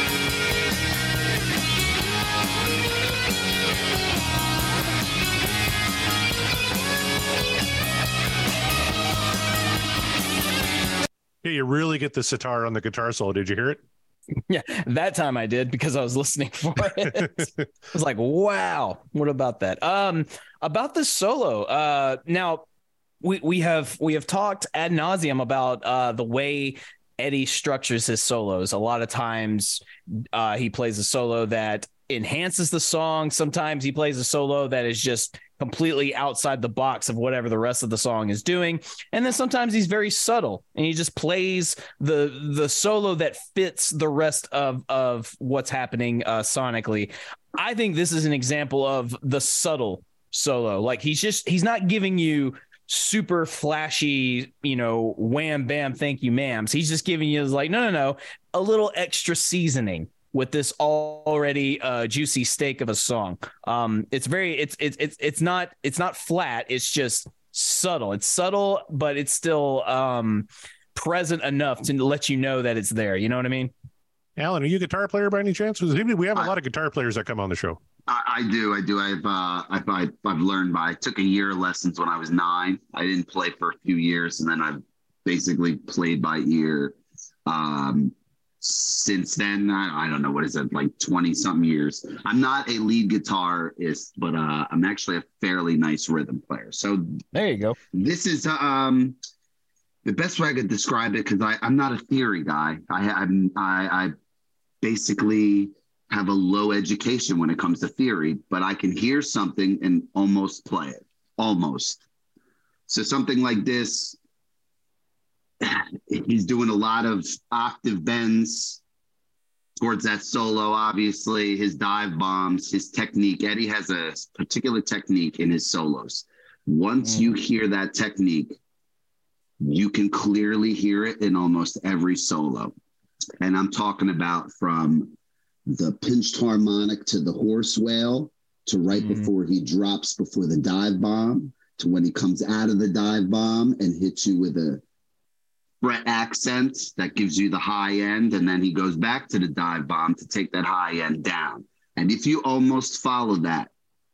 Yeah, you really get the sitar on the guitar solo. Did you hear it? Yeah, that time I did because I was listening for it. I was like, wow, what about that? Um, about this solo. Uh, now we we have we have talked ad nauseum about uh the way Eddie structures his solos. A lot of times, uh, he plays a solo that enhances the song. Sometimes he plays a solo that is just completely outside the box of whatever the rest of the song is doing. And then sometimes he's very subtle and he just plays the the solo that fits the rest of of what's happening uh, sonically. I think this is an example of the subtle solo. Like he's just he's not giving you super flashy, you know, wham bam thank you ma'ams. He's just giving you like no no no a little extra seasoning with this already uh, juicy steak of a song. Um, it's very, it's, it's, it's, it's not, it's not flat. It's just subtle. It's subtle, but it's still um, present enough to let you know that it's there. You know what I mean? Alan, are you a guitar player by any chance? We have a lot of guitar players that come on the show. I, I do. I do. I've, uh, I've, I've, I've learned by, I took a year of lessons when I was nine. I didn't play for a few years and then I've basically played by ear. Um, Since then, I, I don't know, what is it, like twenty something years. I'm not a lead guitarist, but uh, I'm actually a fairly nice rhythm player. So there you go. This is um, the best way I could describe it because I'm not a theory guy. I, I'm, I, I basically have a low education when it comes to theory, but I can hear something and almost play it, almost. So something like this, he's doing a lot of octave bends towards that solo, obviously, his dive bombs, his technique. Eddie has a particular technique in his solos. Once mm. you hear that technique, you can clearly hear it in almost every solo. And I'm talking about from the pinched harmonic to the horse wail to right mm. before he drops before the dive bomb to when he comes out of the dive bomb and hits you with a fret accent that gives you the high end, and then he goes back to the dive bomb to take that high end down. And if you almost follow that,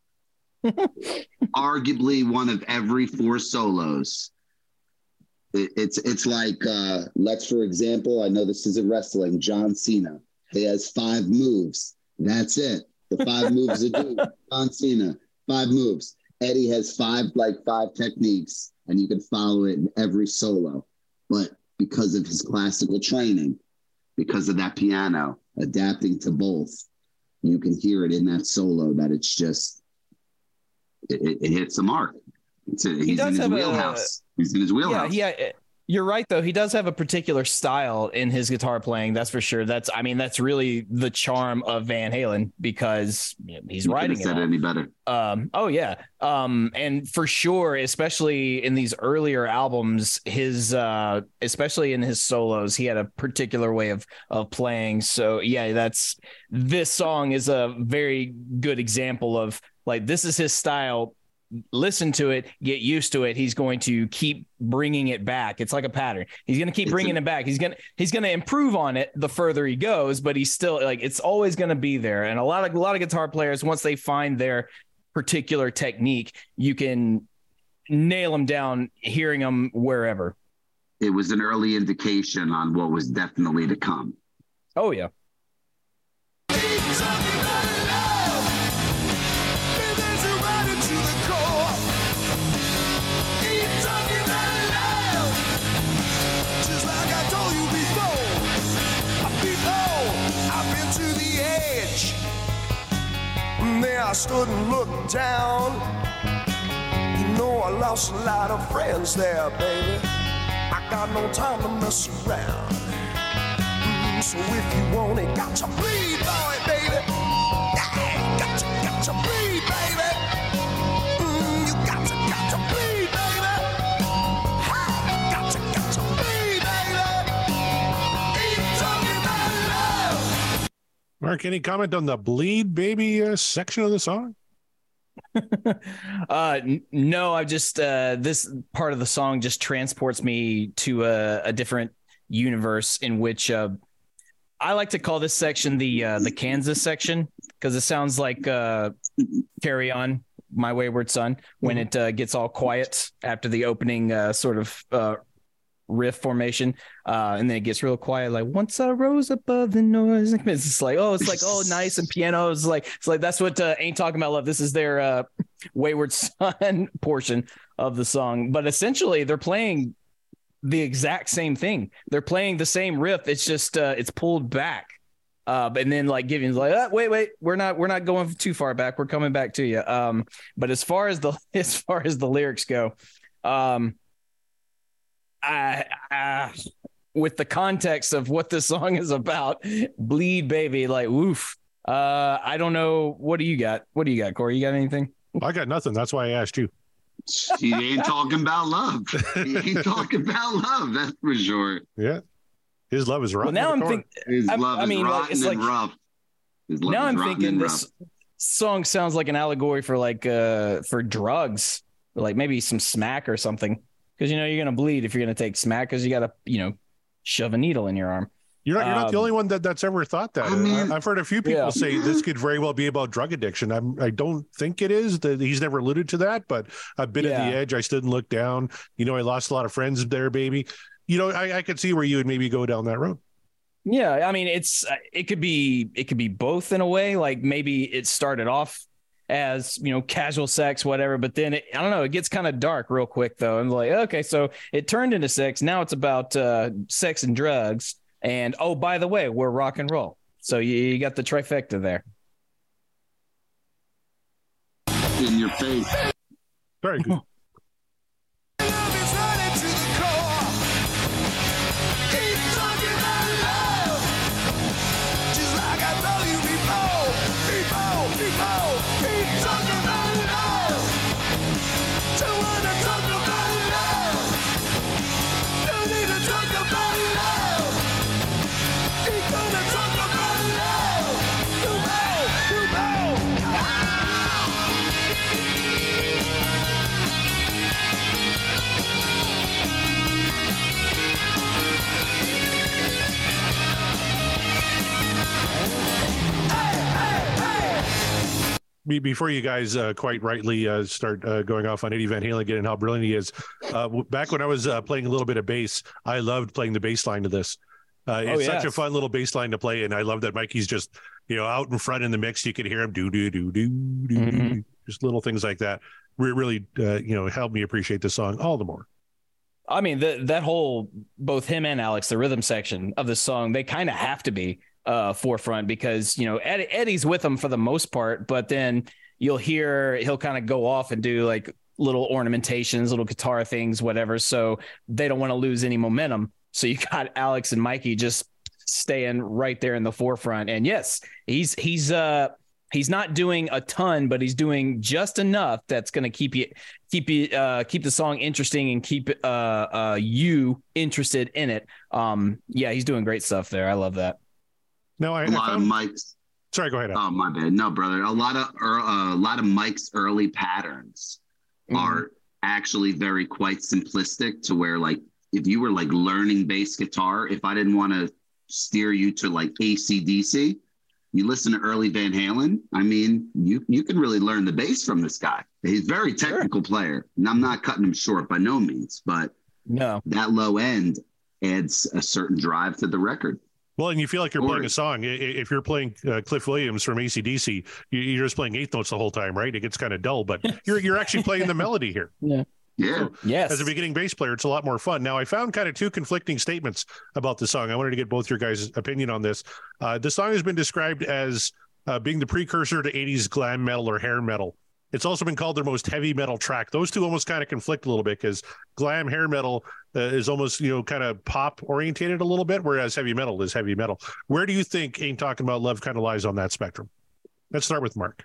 arguably one of every four solos, it, it's it's like, uh, let's, for example, I know this isn't wrestling, John Cena. He has five moves. That's it. The five moves are due. John Cena, five moves. Eddie has five, like five techniques, and you can follow it in every solo. But because of his classical training, because of that piano, adapting to both, you can hear it in that solo that it's just, it, it hits the mark. It's a, he's in his wheelhouse. A, he's in his wheelhouse. Yeah, yeah. You're right, though. He does have a particular style in his guitar playing. That's for sure. That's, I mean, that's really the charm of Van Halen because you know, he's You writing couldn't it. said all. any better. Um, oh yeah. Um, and for sure, especially in these earlier albums, his, uh, especially in his solos, he had a particular way of, of playing. So yeah, that's, this song is a very good example of like, this is his style. Listen to it, get used to it. He's going to keep bringing it back. It's like a pattern. He's going to keep It's bringing a- it back. He's going to, he's going to improve on it the further he goes, but he's still like, it's always going to be there. And a lot of, a lot of guitar players, once they find their particular technique, you can nail them down, hearing them wherever. It was an early indication on what was definitely to come. Oh yeah. I stood and looked down. You know I lost a lot of friends there, baby. I got no time to mess around. Mm, so if you want it, got to bleed, boy, baby. Yeah, got to, got to bleed, baby. Mm, you got to, got to bleed, baby. Ha, got to, got to bleed, baby. Ain't talking about love. Mark, any comment on the Bleed Baby uh, section of the song? uh n- no, I just uh this part of the song just transports me to a, a different universe in which uh I like to call this section the uh the Kansas section because it sounds like uh Carry On, My Wayward Son, when it uh, gets all quiet after the opening uh sort of uh riff formation, uh and then it gets real quiet, like once I rose above the noise. It's just like, oh, it's like, oh, nice, and piano is like, it's like that's what uh, Ain't Talking About Love. This is their uh Wayward Son portion of the song, but essentially they're playing the exact same thing. They're playing the same riff. It's just uh it's pulled back, uh and then like giving like, oh, wait wait we're not we're not going too far back, we're coming back to you. Um but as far as the as far as the lyrics go, um I, I, with the context of what this song is about, Bleed Baby, like, woof. Uh, I don't know. What do you got? What do you got, Corey? You got anything? I got nothing. That's why I asked you. He ain't talking about love. He ain't talking about love. That's for sure. Yeah. His love is rotten. Well, now I'm thinking. His I'm- love I is mean, like, rotten it's and like- rough. His love Now is I'm rotten thinking and this rough. song sounds like an allegory for like uh for drugs, like maybe some smack or something. Because you know you're gonna bleed if you're gonna take smack, because you gotta you know shove a needle in your arm. You're not, you're not the Um, only one that, that's ever thought that. I mean- I, I've heard a few people Yeah. say this could very well be about drug addiction. I'm, I don't think it is. That he's never alluded to that, but I've been Yeah. at the edge. I stood and looked down. You know, I lost a lot of friends there, baby. You know, I, I could see where you would maybe go down that road. Yeah, I mean it's it could be it could be both in a way. Like maybe it started off as, you know, casual sex, whatever, but then it, I don't know, it gets kind of dark real quick though. I'm like, okay, so it turned into sex. Now it's about uh, sex and drugs. And oh, by the way, we're rock and roll. So you, you got the trifecta there. In your face. Very good. Love is running to the core. Keep talking about love. Just like I told you before. Before, before. Keep talking about love. Don't wanna talk about love. Don't need to talk about love. Keep gonna talk about love. You know, you know. Be- Before you guys uh, quite rightly uh, start uh, going off on Eddie Van Halen again and how brilliant he is, uh, w- back when I was uh, playing a little bit of bass, I loved playing the bass line to this. Uh, Oh, it's such a yes. fun little bass line to play, and I love that Mikey's just, you know, out in front in the mix. You can hear him do do do do do, Mhm. do, just little things like that. Re- really, uh, you know, helped me appreciate the song all the more. I mean, that that whole, both him and Alex, the rhythm section of the song, they kind of have to be uh, forefront because, you know, Eddie, Eddie's with them for the most part, but then you'll hear he'll kind of go off and do like little ornamentations, little guitar things, whatever. So they don't want to lose any momentum. So you got Alex and Mikey just staying right there in the forefront. And yes, he's he's uh he's not doing a ton, but he's doing just enough that's going to keep you keep you uh keep the song interesting and keep uh uh you interested in it. Um yeah, he's doing great stuff there. I love that. No, I, a lot I found... of Mike's. Sorry, go ahead. Oh, my bad. No, brother. A lot of uh, a lot of Mike's early patterns mm-hmm. are actually very quite simplistic to where, like, if you were like learning bass guitar, if I didn't want to steer you to like A C D C, you listen to early Van Halen. I mean, you you can really learn the bass from this guy. He's a very technical sure. player, and I'm not cutting him short by no means, but no, that low end adds a certain drive to the record. Well, and you feel like you're or, playing a song. If you're playing uh, Cliff Williams from A C D C, you're just playing eighth notes the whole time, right? It gets kind of dull, but you're you're actually playing the melody here. Yeah. Yeah. So, yes. As a beginning bass player, it's a lot more fun. Now, I found kind of two conflicting statements about the song. I wanted to get both your guys' opinion on this. Uh, the song has been described as uh, being the precursor to eighties glam metal or hair metal. It's also been called their most heavy metal track. Those two almost kind of conflict a little bit because glam hair metal uh, is almost, you know, kind of pop orientated a little bit, whereas heavy metal is heavy metal. Where do you think Ain't Talking About Love kind of lies on that spectrum? Let's start with Mark.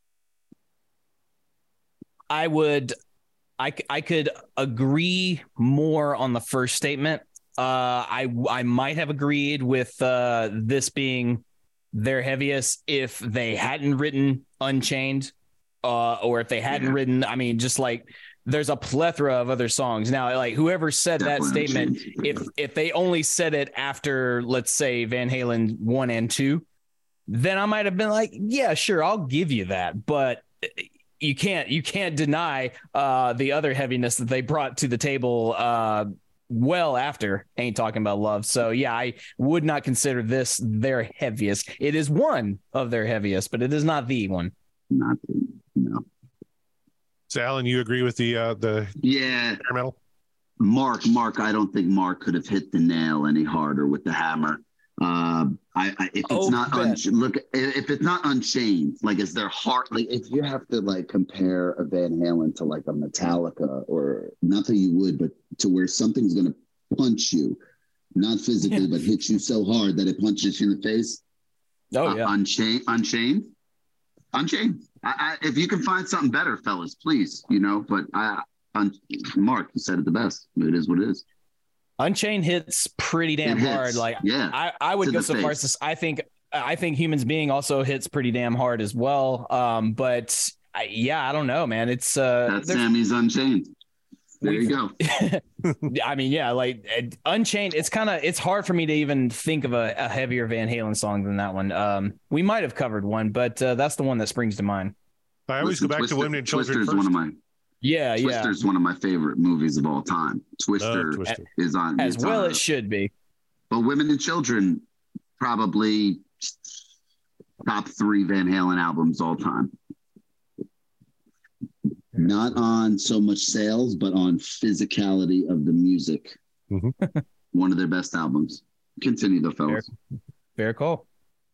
I would, I, I could agree more on the first statement. Uh, I, I might have agreed with uh, this being their heaviest if they hadn't written Unchained. Uh, or if they hadn't yeah. written, I mean, just like there's a plethora of other songs. Now, like whoever said Definitely that statement, if if they only said it after, let's say, Van Halen one and two, then I might have been like, yeah, sure, I'll give you that. But you can't you can't deny uh, the other heaviness that they brought to the table uh, well after Ain't Talking About Love. So, yeah, I would not consider this their heaviest. It is one of their heaviest, but it is not the one. Not the No. So, Alan, you agree with the uh, the yeah hair metal? Mark, Mark, I don't think Mark could have hit the nail any harder with the hammer. Uh, I, I if it's oh, not un- look if it's not Unchained, like is there heart? Like if you have to like compare a Van Halen to like a Metallica or not that you would, but to where something's gonna punch you, not physically, yeah. but hit you so hard that it punches you in the face. Oh yeah, uh, Unchained, Unchained. Unchained. I, I, if you can find something better, fellas, please, you know, but I, un, Mark, you said it the best. It is what it is. Unchained hits pretty damn hard. Like, yeah, I, I would go so far as to, I think, I think Humans Being also hits pretty damn hard as well. Um, but I, yeah, I don't know, man. It's, uh, that's Sammy's Unchained. There you go. I mean, yeah, like Unchained, it's kind of, it's hard for me to even think of a, a heavier Van Halen song than that one. Um, we might have covered one, but uh, that's the one that springs to mind. I always Listen, go back Twister, to Women and Children Twister's first. one of my, yeah, Twister's yeah. Twister's one of my favorite movies of all time. Twister, Twister. is on. As well on, it should be. But Women and Children, probably top three Van Halen albums all time. Not on so much sales, but on physicality of the music. Mm-hmm. One of their best albums. Continue though, fellas. Fair, fair call.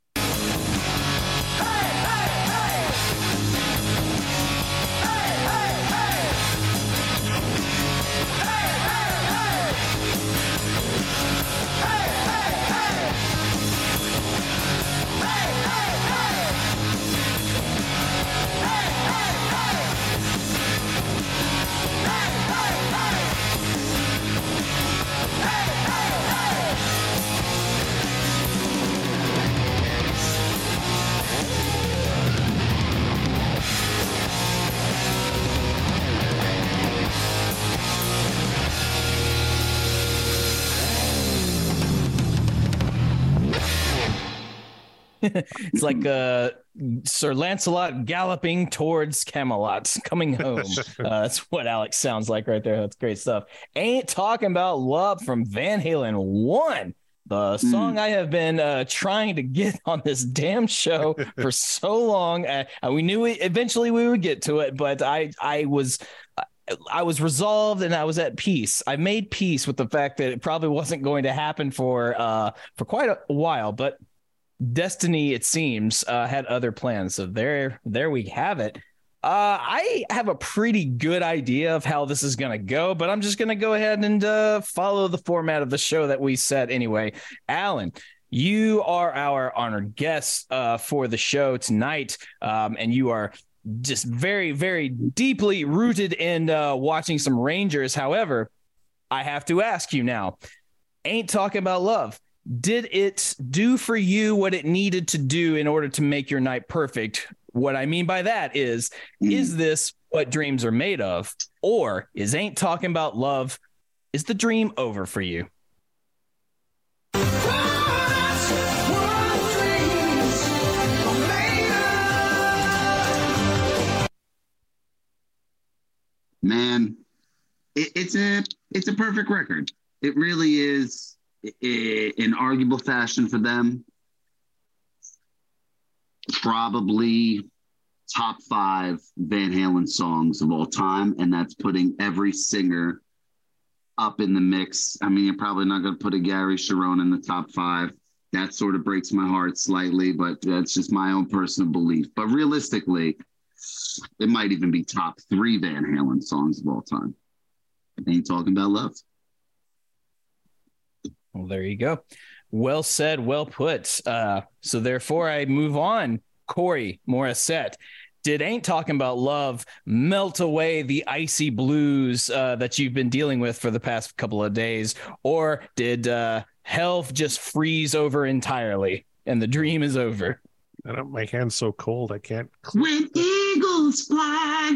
It's like uh, Sir Lancelot galloping towards Camelot, coming home. Uh, that's what Alex sounds like right there. That's great stuff. Ain't Talking About Love from Van Halen one. The song mm. I have been uh, trying to get on this damn show for so long. Uh, we knew we, eventually we would get to it, but I, I was... I was resolved and I was at peace. I made peace with the fact that it probably wasn't going to happen for uh, for quite a while, but Destiny, it seems, uh, had other plans. So there, there we have it. Uh, I have a pretty good idea of how this is going to go, but I'm just going to go ahead and uh, follow the format of the show that we set anyway. Alan, you are our honored guest uh, for the show tonight, um, and you are just very, very deeply rooted in uh, watching some Rangers. However, I have to ask you now, Ain't Talking About Love, did it do for you what it needed to do in order to make your night perfect? What I mean by that is, mm. is this what dreams are made of? Or is Ain't Talking About Love, is the dream over for you? Man, it, it's a it's a perfect record. It really is in arguable fashion for them. Probably top five Van Halen songs of all time, and that's putting every singer up in the mix. I mean, you're probably not going to put a Gary Cherone in the top five. That sort of breaks my heart slightly, but that's just my own personal belief. But realistically, it might even be top three Van Halen songs of all time. Ain't Talking About Love. Well, there you go. Well said, well put. Uh, so therefore, I move on. Corey Morissette, did Ain't Talking About Love melt away the icy blues uh, that you've been dealing with for the past couple of days? Or did uh, hell just freeze over entirely and the dream is over? I don't, my hand's so cold, I can't. When eagles fly.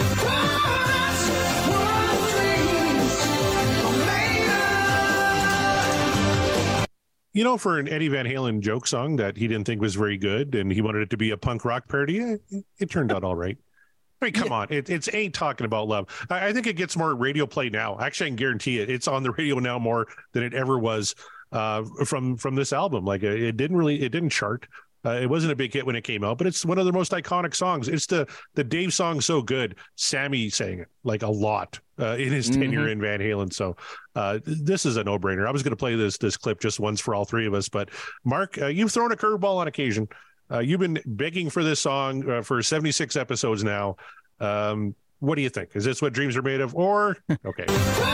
You know, for an Eddie Van Halen joke song that he didn't think was very good and he wanted it to be a punk rock parody, it, it turned out all right. I mean, come yeah. on. It, it's Ain't Talking About Love. I, I think it gets more radio play now. Actually, I can guarantee it. It's on the radio now more than it ever was uh, from from this album. Like, it didn't really, it didn't chart. Uh, it wasn't a big hit when it came out, but it's one of the most iconic songs. It's the the Dave song So Good. Sammy sang it like a lot uh, in his tenure mm-hmm. in Van Halen. So uh, this is a no-brainer. I was going to play this this clip just once for all three of us, but Mark, uh, you've thrown a curveball on occasion. Uh, you've been begging for this song uh, for seventy-six episodes now. Um, what do you think? Is this what dreams are made of? Or okay.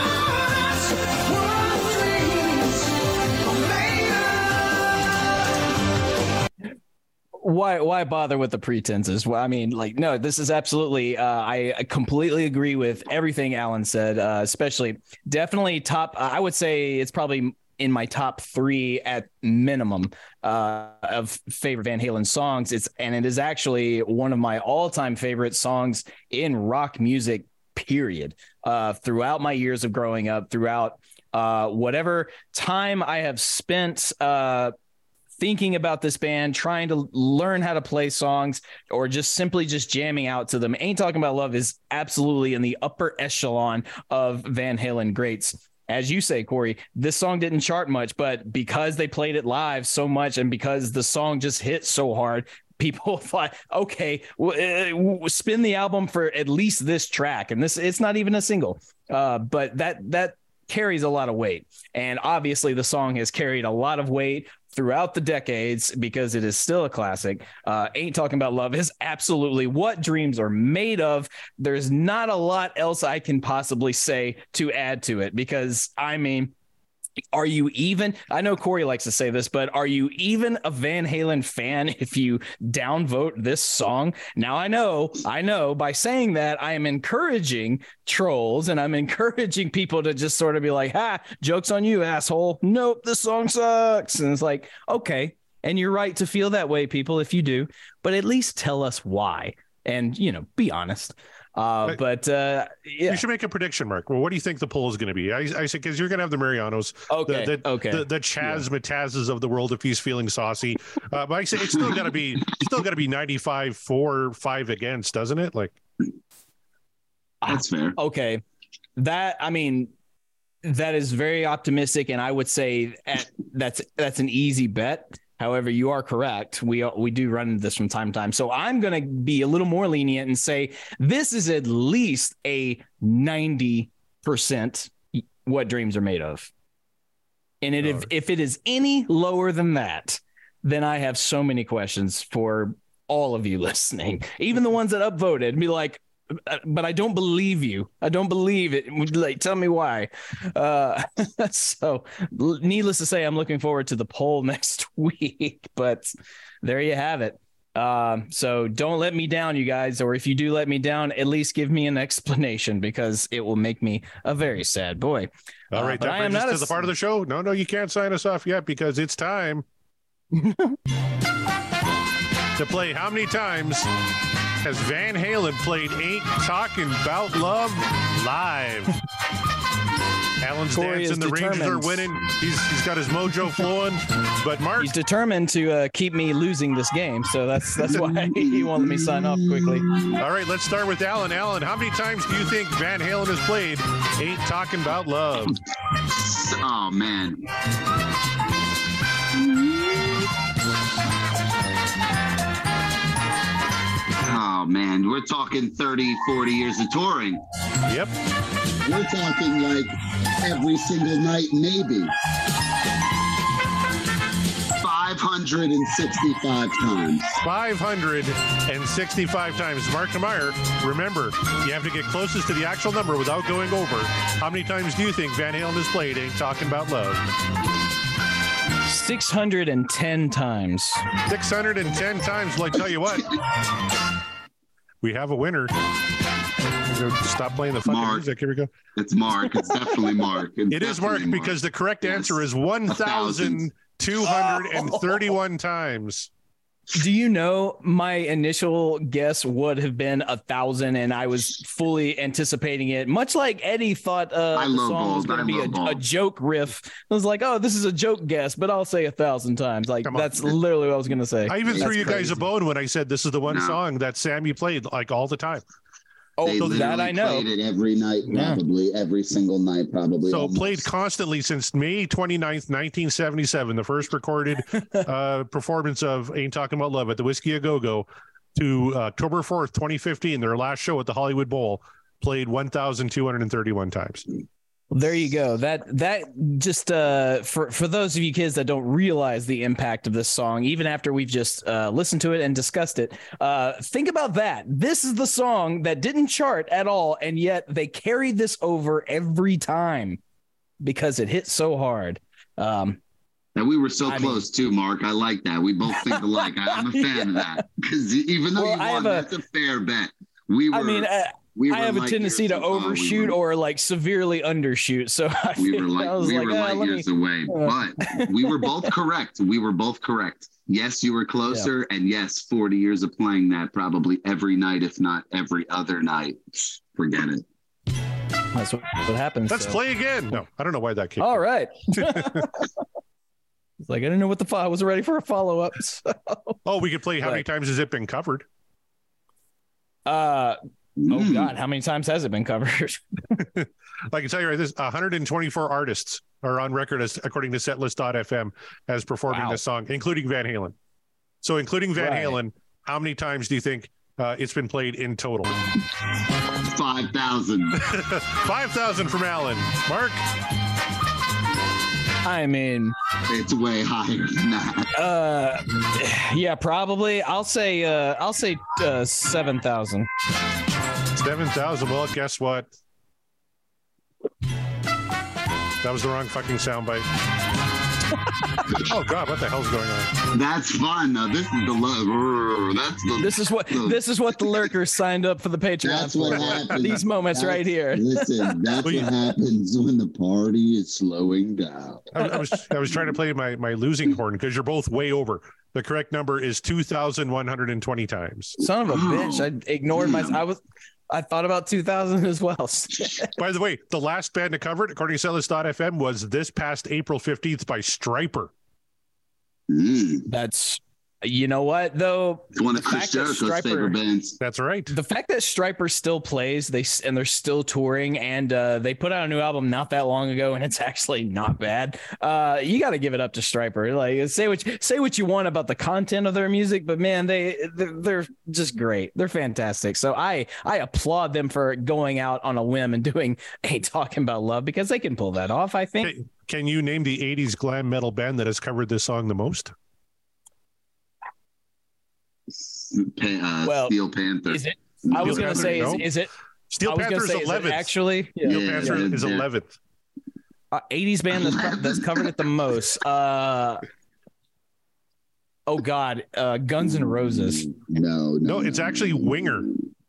Why why bother with the pretenses? Well, I mean, like, no, this is absolutely, uh, I completely agree with everything Alan said, uh, especially definitely top, I would say it's probably in my top three at minimum uh, of favorite Van Halen songs. It's and it is actually one of my all-time favorite songs in rock music, period. Uh, throughout my years of growing up, throughout uh, whatever time I have spent uh thinking about this band, trying to learn how to play songs, or just simply just jamming out to them. Ain't Talking About Love is absolutely in the upper echelon of Van Halen greats. As you say, Corey, this song didn't chart much, but because they played it live so much and because the song just hit so hard, people thought, okay, w- uh, spin the album for at least this track. And this, it's not even a single, uh, but that, that carries a lot of weight. And obviously the song has carried a lot of weight throughout the decades because it is still a classic. Uh, Ain't Talking About Love is absolutely what dreams are made of. There's not a lot else I can possibly say to add to it because, I mean, are you even, I know Corey likes to say this, but are you even a Van Halen fan if you downvote this song? Now, I know, I know by saying that I am encouraging trolls and I'm encouraging people to just sort of be like, ha, joke's on you, asshole. Nope, this song sucks. And it's like, okay. And you're right to feel that way, people, if you do, but at least tell us why. And, you know, be honest. Uh, but uh, yeah. You should make a prediction, Mark. Well, what do you think the poll is going to be? I, I said because you're going to have the Marianos, okay, the, the, okay, the, the Chaz yeah. Matazes of the world if he's feeling saucy. Uh, but I say it's still got to be still got to be ninety-five four five against, doesn't it? Like that's fair. Okay, that I mean that is very optimistic, and I would say at, that's that's an easy bet. However, you are correct. We we do run into this from time to time. So I'm going to be a little more lenient and say this is at least a ninety percent what dreams are made of. And it, if, if it is any lower than that, then I have so many questions for all of you listening, even the ones that upvoted, and be like, but I don't believe you. I don't believe it. Like, tell me why. Uh, so needless to say, I'm looking forward to the poll next week, but there you have it. Um, so don't let me down, you guys, or if you do let me down, at least give me an explanation, because it will make me a very sad boy. All right. Uh, that brings us to a... the part of the show. No, no, you can't sign us off yet, because it's time to play How Many Times Has Van Halen Played Ain't Talking About Love live? Alan's Corey dancing. The Rangers are winning. He's he's got his mojo flowing. But Mark, he's determined to uh, keep me losing this game, so that's that's why he won't let me sign off quickly. All right, let's start with Alan. Alan, how many times do you think Van Halen has played Ain't Talking About Love? Oh man. Oh man, we're talking thirty, forty years of touring. Yep. We're talking like every single night, maybe. five hundred sixty-five times. five hundred sixty-five times. Mark Meyer, remember, you have to get closest to the actual number without going over. How many times do you think Van Halen has played Ain't Talking About Love? six hundred ten times. six hundred ten times. Well, I tell you what, we have a winner. Stop playing the fucking Mark. music. Here we go. It's Mark. It's definitely Mark. It's it is Mark, Mark because the correct yes. answer is one thousand two hundred thirty-one oh. times. Do you know my initial guess would have been a thousand, and I was fully anticipating it, much like Eddie thought uh, the song was going to be a, a joke riff. I was like, oh, this is a joke guess, but I'll say a thousand times. Like, that's literally what I was going to say. I even that's threw you crazy. guys a bone when I said this is the one no. song that Sammy played like all the time. Oh, so that I know. Played it every night, probably yeah. every single night, probably. So almost. Played constantly since May twenty-ninth, nineteen seventy-seven, the first recorded uh, performance of Ain't Talking About Love at the Whiskey A Go-Go, to uh, October fourth, twenty fifteen, their last show at the Hollywood Bowl, played one thousand two hundred thirty-one times. Well, there you go. That that just uh, for for those of you kids that don't realize the impact of this song, even after we've just uh, listened to it and discussed it, uh, think about that. This is the song that didn't chart at all, and yet they carried this over every time because it hit so hard. Um, and we were so I close mean, too, Mark. I like that. We both think alike. I'm a fan yeah. of that, because even though well, you won, that's a, a fair bet. We were. I mean. Uh, We I have a tendency to overshoot we were, or like severely undershoot. So I, we were like, I was we like, were ah, light years me... away, but we were both correct. We were both correct. Yes, you were closer. Yeah. And yes, forty years of playing that probably every night, if not every other night. Forget it. That's what, what happens. Let's so. play again. No, I don't know why that came. All right. It's like, I didn't know what the I was ready for a follow up. So. Oh, we could play. How but, many times has it been covered? Uh, Oh, God, how many times has it been covered? I can tell you right this, one hundred twenty-four artists are on record, as according to setlist dot f m, as performing wow. this song, including Van Halen. So including Van right. Halen, how many times do you think uh, it's been played in total? five thousand. five thousand from Alan. Mark? I mean, it's way higher than that. Uh, yeah, probably. I'll say, uh, I'll say uh, seven thousand. Seven thousand. Well, guess what? That was the wrong fucking soundbite. Oh God, what the hell's going on? That's fun. Now this is the love. That's the. This is what the, this is what the lurkers signed up for the Patreon. That's what happens. These moments that's, right here. Listen, that's what happens when the party is slowing down. I, I was I was trying to play my my losing horn because you're both way over. The correct number is two thousand one hundred twenty times. Son of a bitch! I ignored my. I was. I thought about two thousand as well. By the way, the last band to cover it, according to setlist dot f m, was this past April fifteenth by Stryper. Mm. That's, you know what, though? It's one of Chris Jericho's favorite bands. That's right. The fact that Stryper still plays, they and they're still touring, and uh, they put out a new album not that long ago, and it's actually not bad. Uh, you got to give it up to Stryper. Like, say what you, say what you want about the content of their music, but man, they they're, they're just great. They're fantastic. So I I applaud them for going out on a whim and doing Ain't Talking About Love, because they can pull that off, I think. Hey, can you name the eighties glam metal band that has covered this song the most? uh, Well, Steel Panther. Is it? I was going to Panther, say, no. is, is it? Steel I was Panther gonna is say, is it eleventh. actually, yeah. Steel Yeah, Panther yeah, is yeah. eleventh. Uh, eighties band that's, that's covered it the most. Uh, oh God, uh, Guns N' Roses. No, no, No, it's actually Winger.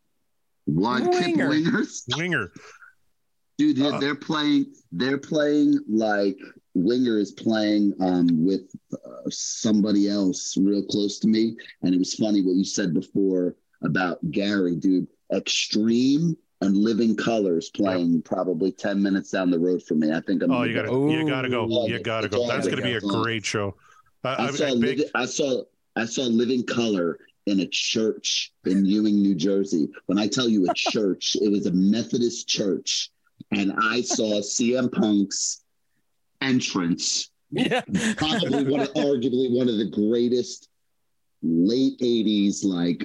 What? Kip Winger. Wingers? Winger. Dude, they're, Uh, they're playing. They're playing like Winger is playing um, with uh, somebody else real close to me, and it was funny what you said before about Gary, dude. Extreme and Living Colors playing probably ten minutes down the road from me. I think I'm. Oh, gonna you go. gotta, you gotta go. Oh, You gotta it's go. all That's good. gonna be a It's all great show. Uh, I I'm saw, a big, Living, I saw, I saw Living Color in a church in Ewing, New Jersey. When I tell you a church, it was a Methodist church, and I saw C M Punk's entrance. Yeah. Probably one of, arguably one of the greatest late eighties like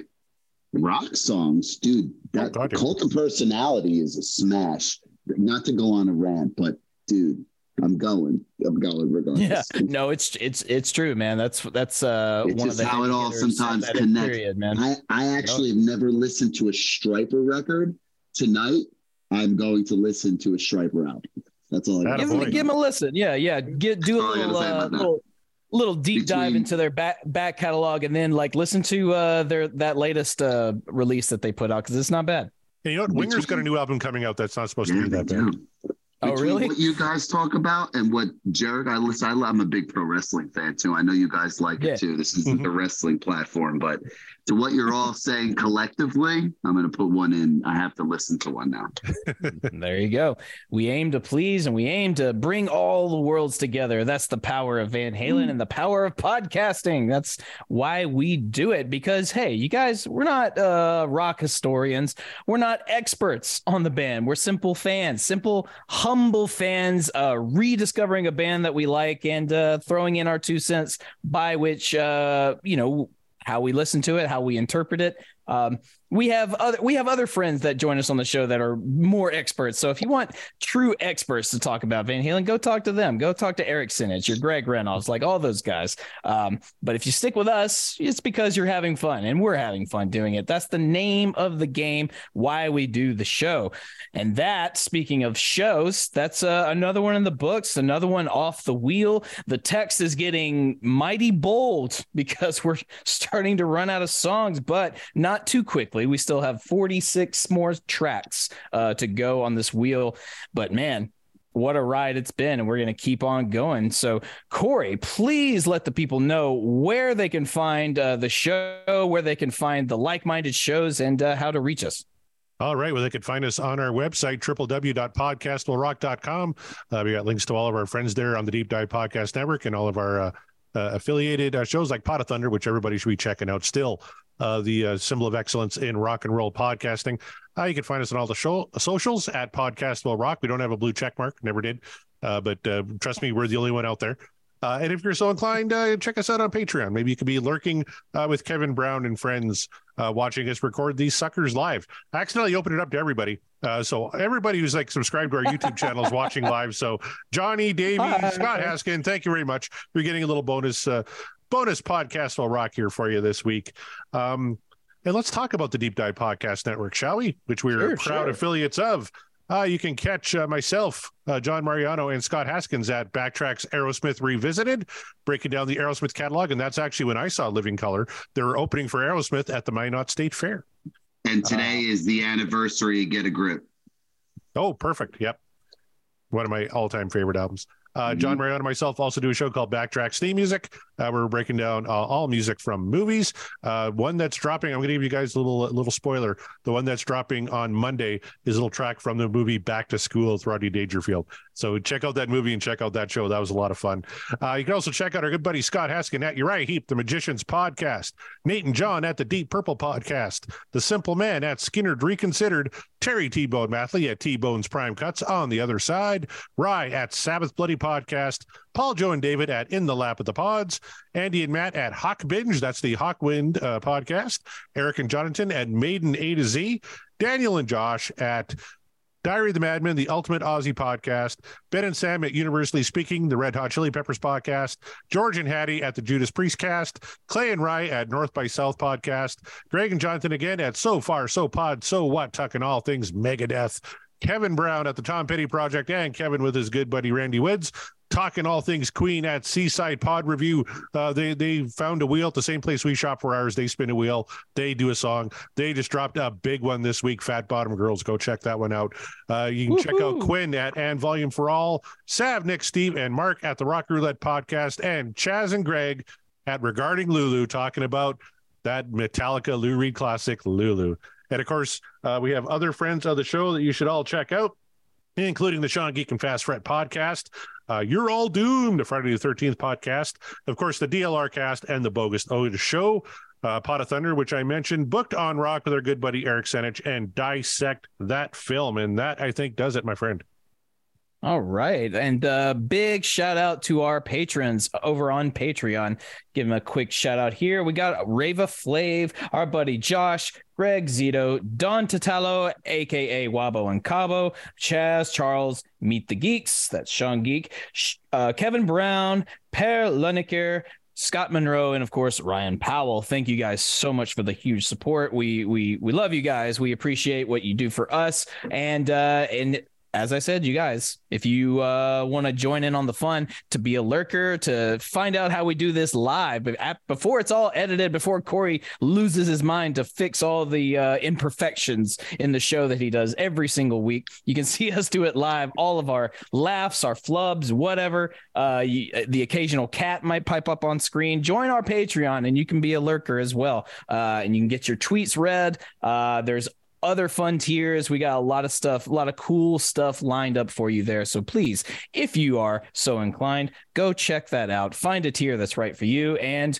rock songs, dude. That Oh, God, yeah. Cult of Personality is a smash. Not to go on a rant, but dude, I'm going. I'm going regardless. Yeah, no, it's it's it's true, man. That's that's uh It's one just of the how it heavy all hitters of sometimes that connects. period, man. I, I actually have never listened to a Striper record. Tonight, I'm going to listen to a Striper album. That's all I got. Give Attaboy. him, give him a listen. Yeah, yeah. Get do a All I gotta little say uh, about that. little little deep dive Between- into their back back catalog, and then like listen to uh their that latest uh release that they put out because it's not bad. and you know what? Winger's got a new album coming out that's not supposed to Yeah, be they that bad. do. Oh, Between really? What you guys talk about and what Jared, I listen. I, I'm a big pro wrestling fan too. I know you guys like Yeah. it too. This isn't Mhm. the wrestling platform, but to what you're all saying collectively, I'm going to put one in. I have to listen to one now. There you go. We aim to please and we aim to bring all the worlds together. That's the power of Van Halen and the power of podcasting. That's why we do it because, hey, you guys, we're not uh, rock historians. We're not experts on the band. We're simple fans, simple, humble fans, uh, rediscovering a band that we like and uh, throwing in our two cents by which, uh, you know, how we listen to it, how we interpret it. Um, we have other we have other friends that join us on the show that are more experts. So if you want true experts to talk about Van Halen, go talk to them. Go talk to Eric Sinich, your Greg Reynolds, like all those guys. Um, but if you stick with us, it's because you're having fun and we're having fun doing it. That's the name of the game, why we do the show. And that, speaking of shows, that's uh, another one in the books, another one off the wheel. The text is getting mighty bold because we're starting to run out of songs, but not too quickly. We still have forty-six more tracks uh, to go on this wheel. But man, what a ride it's been. And we're going to keep on going. So, Corey, please let the people know where they can find uh, the show, where they can find the like-minded shows, and uh, how to reach us. All right. Well, they can find us on our website, w w w dot podcast will rock dot com. Uh, we got links to all of our friends there on the Deep Dive Podcast Network and all of our uh, uh, affiliated uh, shows like Pot of Thunder, which everybody should be checking out still. Uh, the uh, symbol of excellence in rock and roll podcasting. Uh, you can find us on all the show, socials at Podcast Will Rock. We don't have a blue check mark, never did. Uh, but uh, trust me, we're the only one out there. Uh, and if you're so inclined, uh, check us out on Patreon. Maybe you could be lurking uh, with Kevin Brown and friends uh, watching us record these suckers live. I accidentally opened it up to everybody. Uh, so everybody who's like subscribed to our YouTube channel is watching live. So Johnny, Davey, Hi. Scott Haskin, thank you very much. You're getting a little bonus uh, bonus Podcast Will Rock here for you this week. Um, and let's talk about the Deep Dive Podcast Network, shall we? Which we're Sure, proud sure. affiliates of. Uh, you can catch uh, myself, uh, John Mariano, and Scott Haskins at Backtracks Aerosmith Revisited, breaking down the Aerosmith catalog. And that's actually when I saw Living Color. They were opening for Aerosmith at the Minot State Fair. And today is the anniversary of Get a Grip. Oh, perfect. Yep. One of my all-time favorite albums. Uh, John Mariano and myself also do a show called Backtracks Theme Music. Uh, we're breaking down uh, all music from movies. Uh, one that's dropping, I'm going to give you guys a little a little spoiler. The one that's dropping on Monday is a little track from the movie Back to School with Rodney Dangerfield. So check out that movie and check out that show. That was a lot of fun. Uh, you can also check out our good buddy Scott Haskin at Uriah Heep, the Magicians Podcast. Nate and John at the Deep Purple Podcast. The Simple Man at Skinner Reconsidered. Terry T-Bone Mathley at T-Bone's Prime Cuts on the other side. Rye at Sabbath Bloody Podcast. Paul, Joe, and David at In the Lap of the Pods. Andy and Matt at Hawk Binge. That's the Hawkwind uh, podcast. Eric and Jonathan at Maiden A to Z. Daniel and Josh at Diary of the Madman, the Ultimate Aussie Podcast, Ben and Sam at Universally Speaking, the Red Hot Chili Peppers Podcast, George and Hattie at the Judas Priest Cast, Clay and Rye at North by South Podcast, Greg and Jonathan again at So Far, So Pod, So What, talking all things Megadeth, Kevin Brown at the Tom Petty Project, and Kevin with his good buddy Randy Woods, talking all things Queen at Seaside Pod Review. Uh, they they found a wheel at the same place we shop for ours. They spin a wheel. They do a song. They just dropped a big one this week, Fat Bottom Girls. Go check that one out. Uh, you can Woo-hoo. check out Quinn at And Volume for All, Sav, Nick, Steve, and Mark at the Rock Roulette Podcast, and Chaz and Greg at Regarding Lulu, talking about that Metallica Lou Reed classic, Lulu. And of course, uh, we have other friends of the show that you should all check out, including the Sean Geek and Fast Fret podcast, uh, You're All Doomed, the Friday the thirteenth podcast, of course, the D L R cast, and the Bogus Otis Show, uh, Pot of Thunder, which I mentioned, Booked on Rock with our good buddy Eric Senich, and Dissect That Film. And that, I think, does it, my friend. All right. And uh big shout out to our patrons over on Patreon. Give them a quick shout out here. We got Rava Flav, our buddy Josh, Greg Zito, Don Tatalo, aka Wabo and Cabo, Chaz, Charles, Meet the Geeks, that's Sean Geek, uh, Kevin Brown, Per Luniker, Scott Monroe, and of course Ryan Powell. Thank you guys so much for the huge support. We we we love you guys. We appreciate what you do for us. And uh and as I said, you guys, if you uh, want to join in on the fun, to be a lurker, to find out how we do this live, before it's all edited, before Corey loses his mind to fix all the uh, imperfections in the show that he does every single week, you can see us do it live. All of our laughs, our flubs, whatever. Uh, you, the occasional cat might pipe up on screen. Join our Patreon and you can be a lurker as well. Uh, and you can get your tweets read. Uh, there's other fun tiers. We got a lot of stuff, a lot of cool stuff lined up for you there. So please, if you are so inclined, go check that out. Find a tier that's right for you and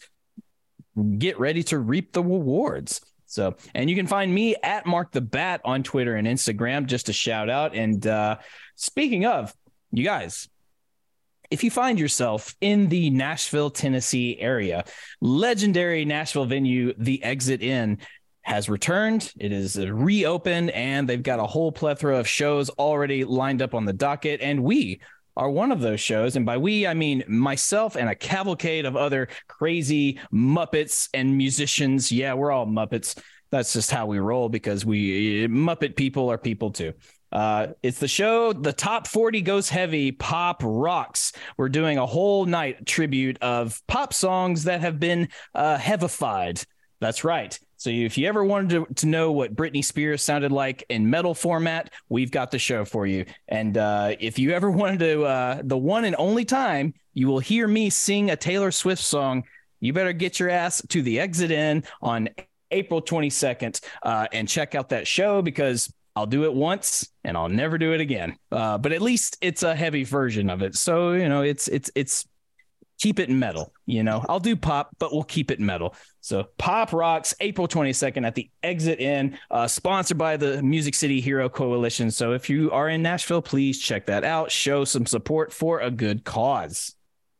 get ready to reap the rewards. So, and you can find me at Mark the Bat on Twitter and Instagram, just a shout out. And uh, speaking of, you guys, if you find yourself in the Nashville, Tennessee area, legendary Nashville venue, The Exit Inn, has returned. It is reopened, and they've got a whole plethora of shows already lined up on the docket. And we are one of those shows. And by we, I mean myself and a cavalcade of other crazy Muppets and musicians. Yeah, we're all Muppets. That's just how we roll, because we Muppet people are people too. Uh, it's the show, The Top forty Goes Heavy, Pop Rocks. We're doing a whole night tribute of pop songs that have been uh, heavified. That's right. So if you ever wanted to, to know what Britney Spears sounded like in metal format, we've got the show for you. And uh, if you ever wanted to, uh, the one and only time you will hear me sing a Taylor Swift song, you better get your ass to The Exit Inn on April twenty-second uh, and check out that show, because I'll do it once and I'll never do it again. Uh, but at least it's a heavy version of it. So, you know, it's it's it's. Keep it metal, you know. I'll do pop, but we'll keep it metal. So Pop Rocks, April twenty-second at the Exit Inn, uh, sponsored by the Music City Hero Coalition. So if you are in Nashville, please check that out. Show some support for a good cause.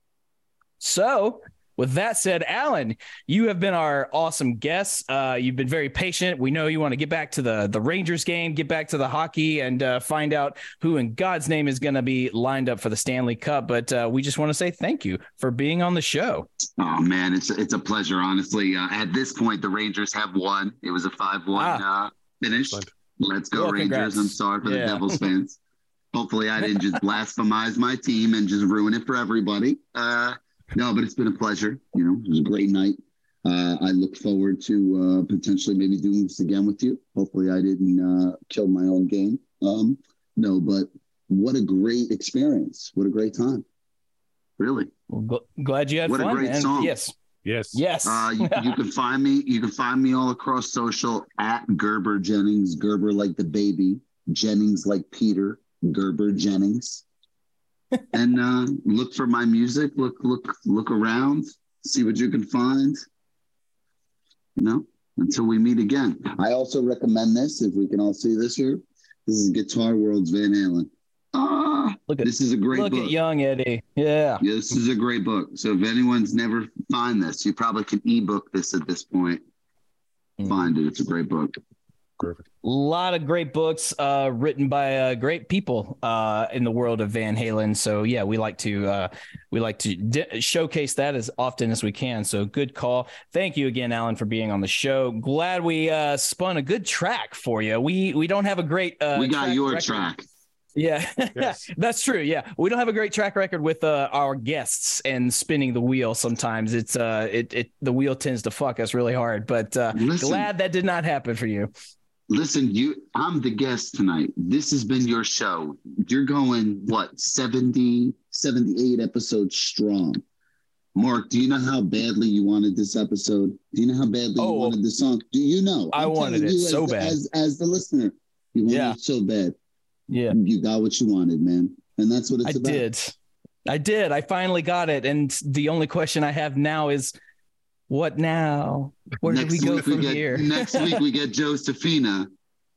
So with that said, Alan, you have been our awesome guest. Uh, you've been very patient. We know you want to get back to the, the Rangers game, get back to the hockey, and uh, find out who in God's name is going to be lined up for the Stanley Cup. But uh, we just want to say thank you for being on the show. Oh, man, it's it's a pleasure, honestly. Uh, at this point, the Rangers have won. It was a five one ah. uh, finish. Let's go, well, Rangers. Congrats. I'm sorry for yeah. the Devils fans. Hopefully I didn't just blasphemize my team and just ruin it for everybody. Uh No, but it's been a pleasure. You know, it was a great night. Uh, I look forward to uh, potentially maybe doing this again with you. Hopefully I didn't uh, kill my own game. Um, no, but what a great experience. What a great time. Really. Well, gl- glad you had what fun. What a great man. song. Yes. Yes. Yes. uh, you, you can find me. You can find me all across social at Gerber Jennings. Gerber like the baby. Jennings like Peter. Gerber Jennings. And uh, look for my music. Look, look, look around. See what you can find. You know, until we meet again. I also recommend this. If we can all see this here, this is Guitar World's Van Halen. Ah, look at this is a great look book. at young Eddie. Yeah. yeah, this is a great book. So if anyone's never find this, you probably can ebook this at this point. Mm. Find it. It's a great book. Perfect. A lot of great books uh, written by uh, great people uh, in the world of Van Halen. So yeah, we like to uh, we like to di- showcase that as often as we can. So good call. Thank you again, Alan, for being on the show. Glad we uh, spun a good track for you. We we don't have a great uh, we got track your record. track. Yeah, yes. That's true. Yeah, we don't have a great track record with uh, our guests and spinning the wheel. Sometimes it's uh, it it the wheel tends to fuck us really hard. But uh, Listen. glad that did not happen for you. Listen, you. I'm the guest tonight. This has been your show. You're going, what, seventy, seventy-eight episodes strong. Mark, do you know how badly you wanted this episode? Do you know how badly Oh, you wanted this song? Do you know? I I'm wanted telling it you so as, bad. As, as the listener, you wanted Yeah. it so bad. Yeah, You got what you wanted, man. And that's what it's I about. did. I did. I finally got it. And the only question I have now is, what now? Where do we go week from get, here? Next week we get Josephina,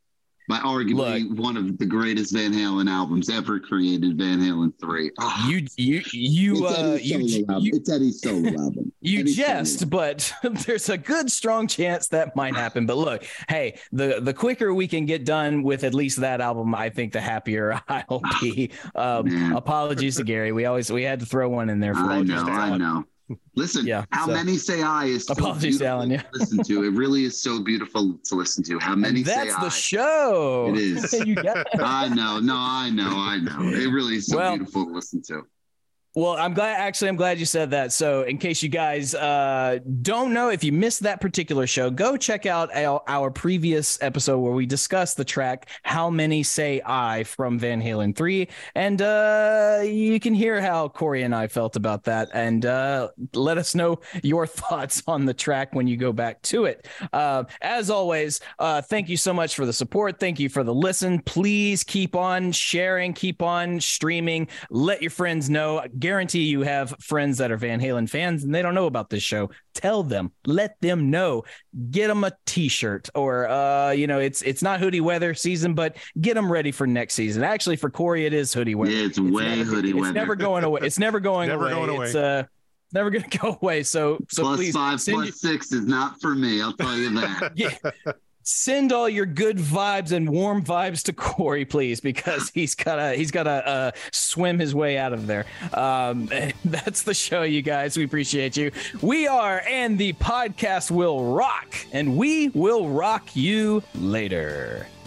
by arguably one of the greatest Van Halen albums ever created, Van Halen three. Oh, You, you, you, it's uh, Eddie's you, solo album. you, It's Eddie's solo album. you Eddie's solo jest, album. but there's a good strong chance that might happen. But look, hey, the the quicker we can get done with at least that album, I think the happier I'll be. Um, Man. apologies to Gary. We always we had to throw one in there for I all know, just I Alan. know. Listen, Yeah, how so- many say I is so Apologies, beautiful Alan, yeah. to listen to. It really is so beautiful to listen to. How many And that's say the I? show. It is. You got- I know, no, I know, I know. It really is so Well- beautiful to listen to. Well, I'm glad. Actually, I'm glad you said that. So, in case you guys uh, don't know, if you missed that particular show, go check out our, our previous episode where we discussed the track "How Many Say I" from Van Halen three, and uh, you can hear how Corey and I felt about that. And uh, let us know your thoughts on the track when you go back to it. Uh, as always, uh, thank you so much for the support. Thank you for the listen. Please keep on sharing, keep on streaming. Let your friends know. Guarantee you have friends that are Van Halen fans and they don't know about this show. Tell them, let them know, get them a t-shirt or, uh, you know, it's, it's not hoodie weather season, but get them ready for next season. Actually, for Corey, it is hoodie weather. Yeah, it's way never, hoodie it's weather. never going away. It's never going Never away. going away. It's uh, never going to go away. So, so Plus please five, send plus you- six is not for me. I'll tell you that. yeah. Send all your good vibes and warm vibes to Corey, please, because he's gotta he's gotta uh, swim his way out of there. Um, that's the show, you guys. We appreciate you. We are, and the podcast will rock, and we will rock you later.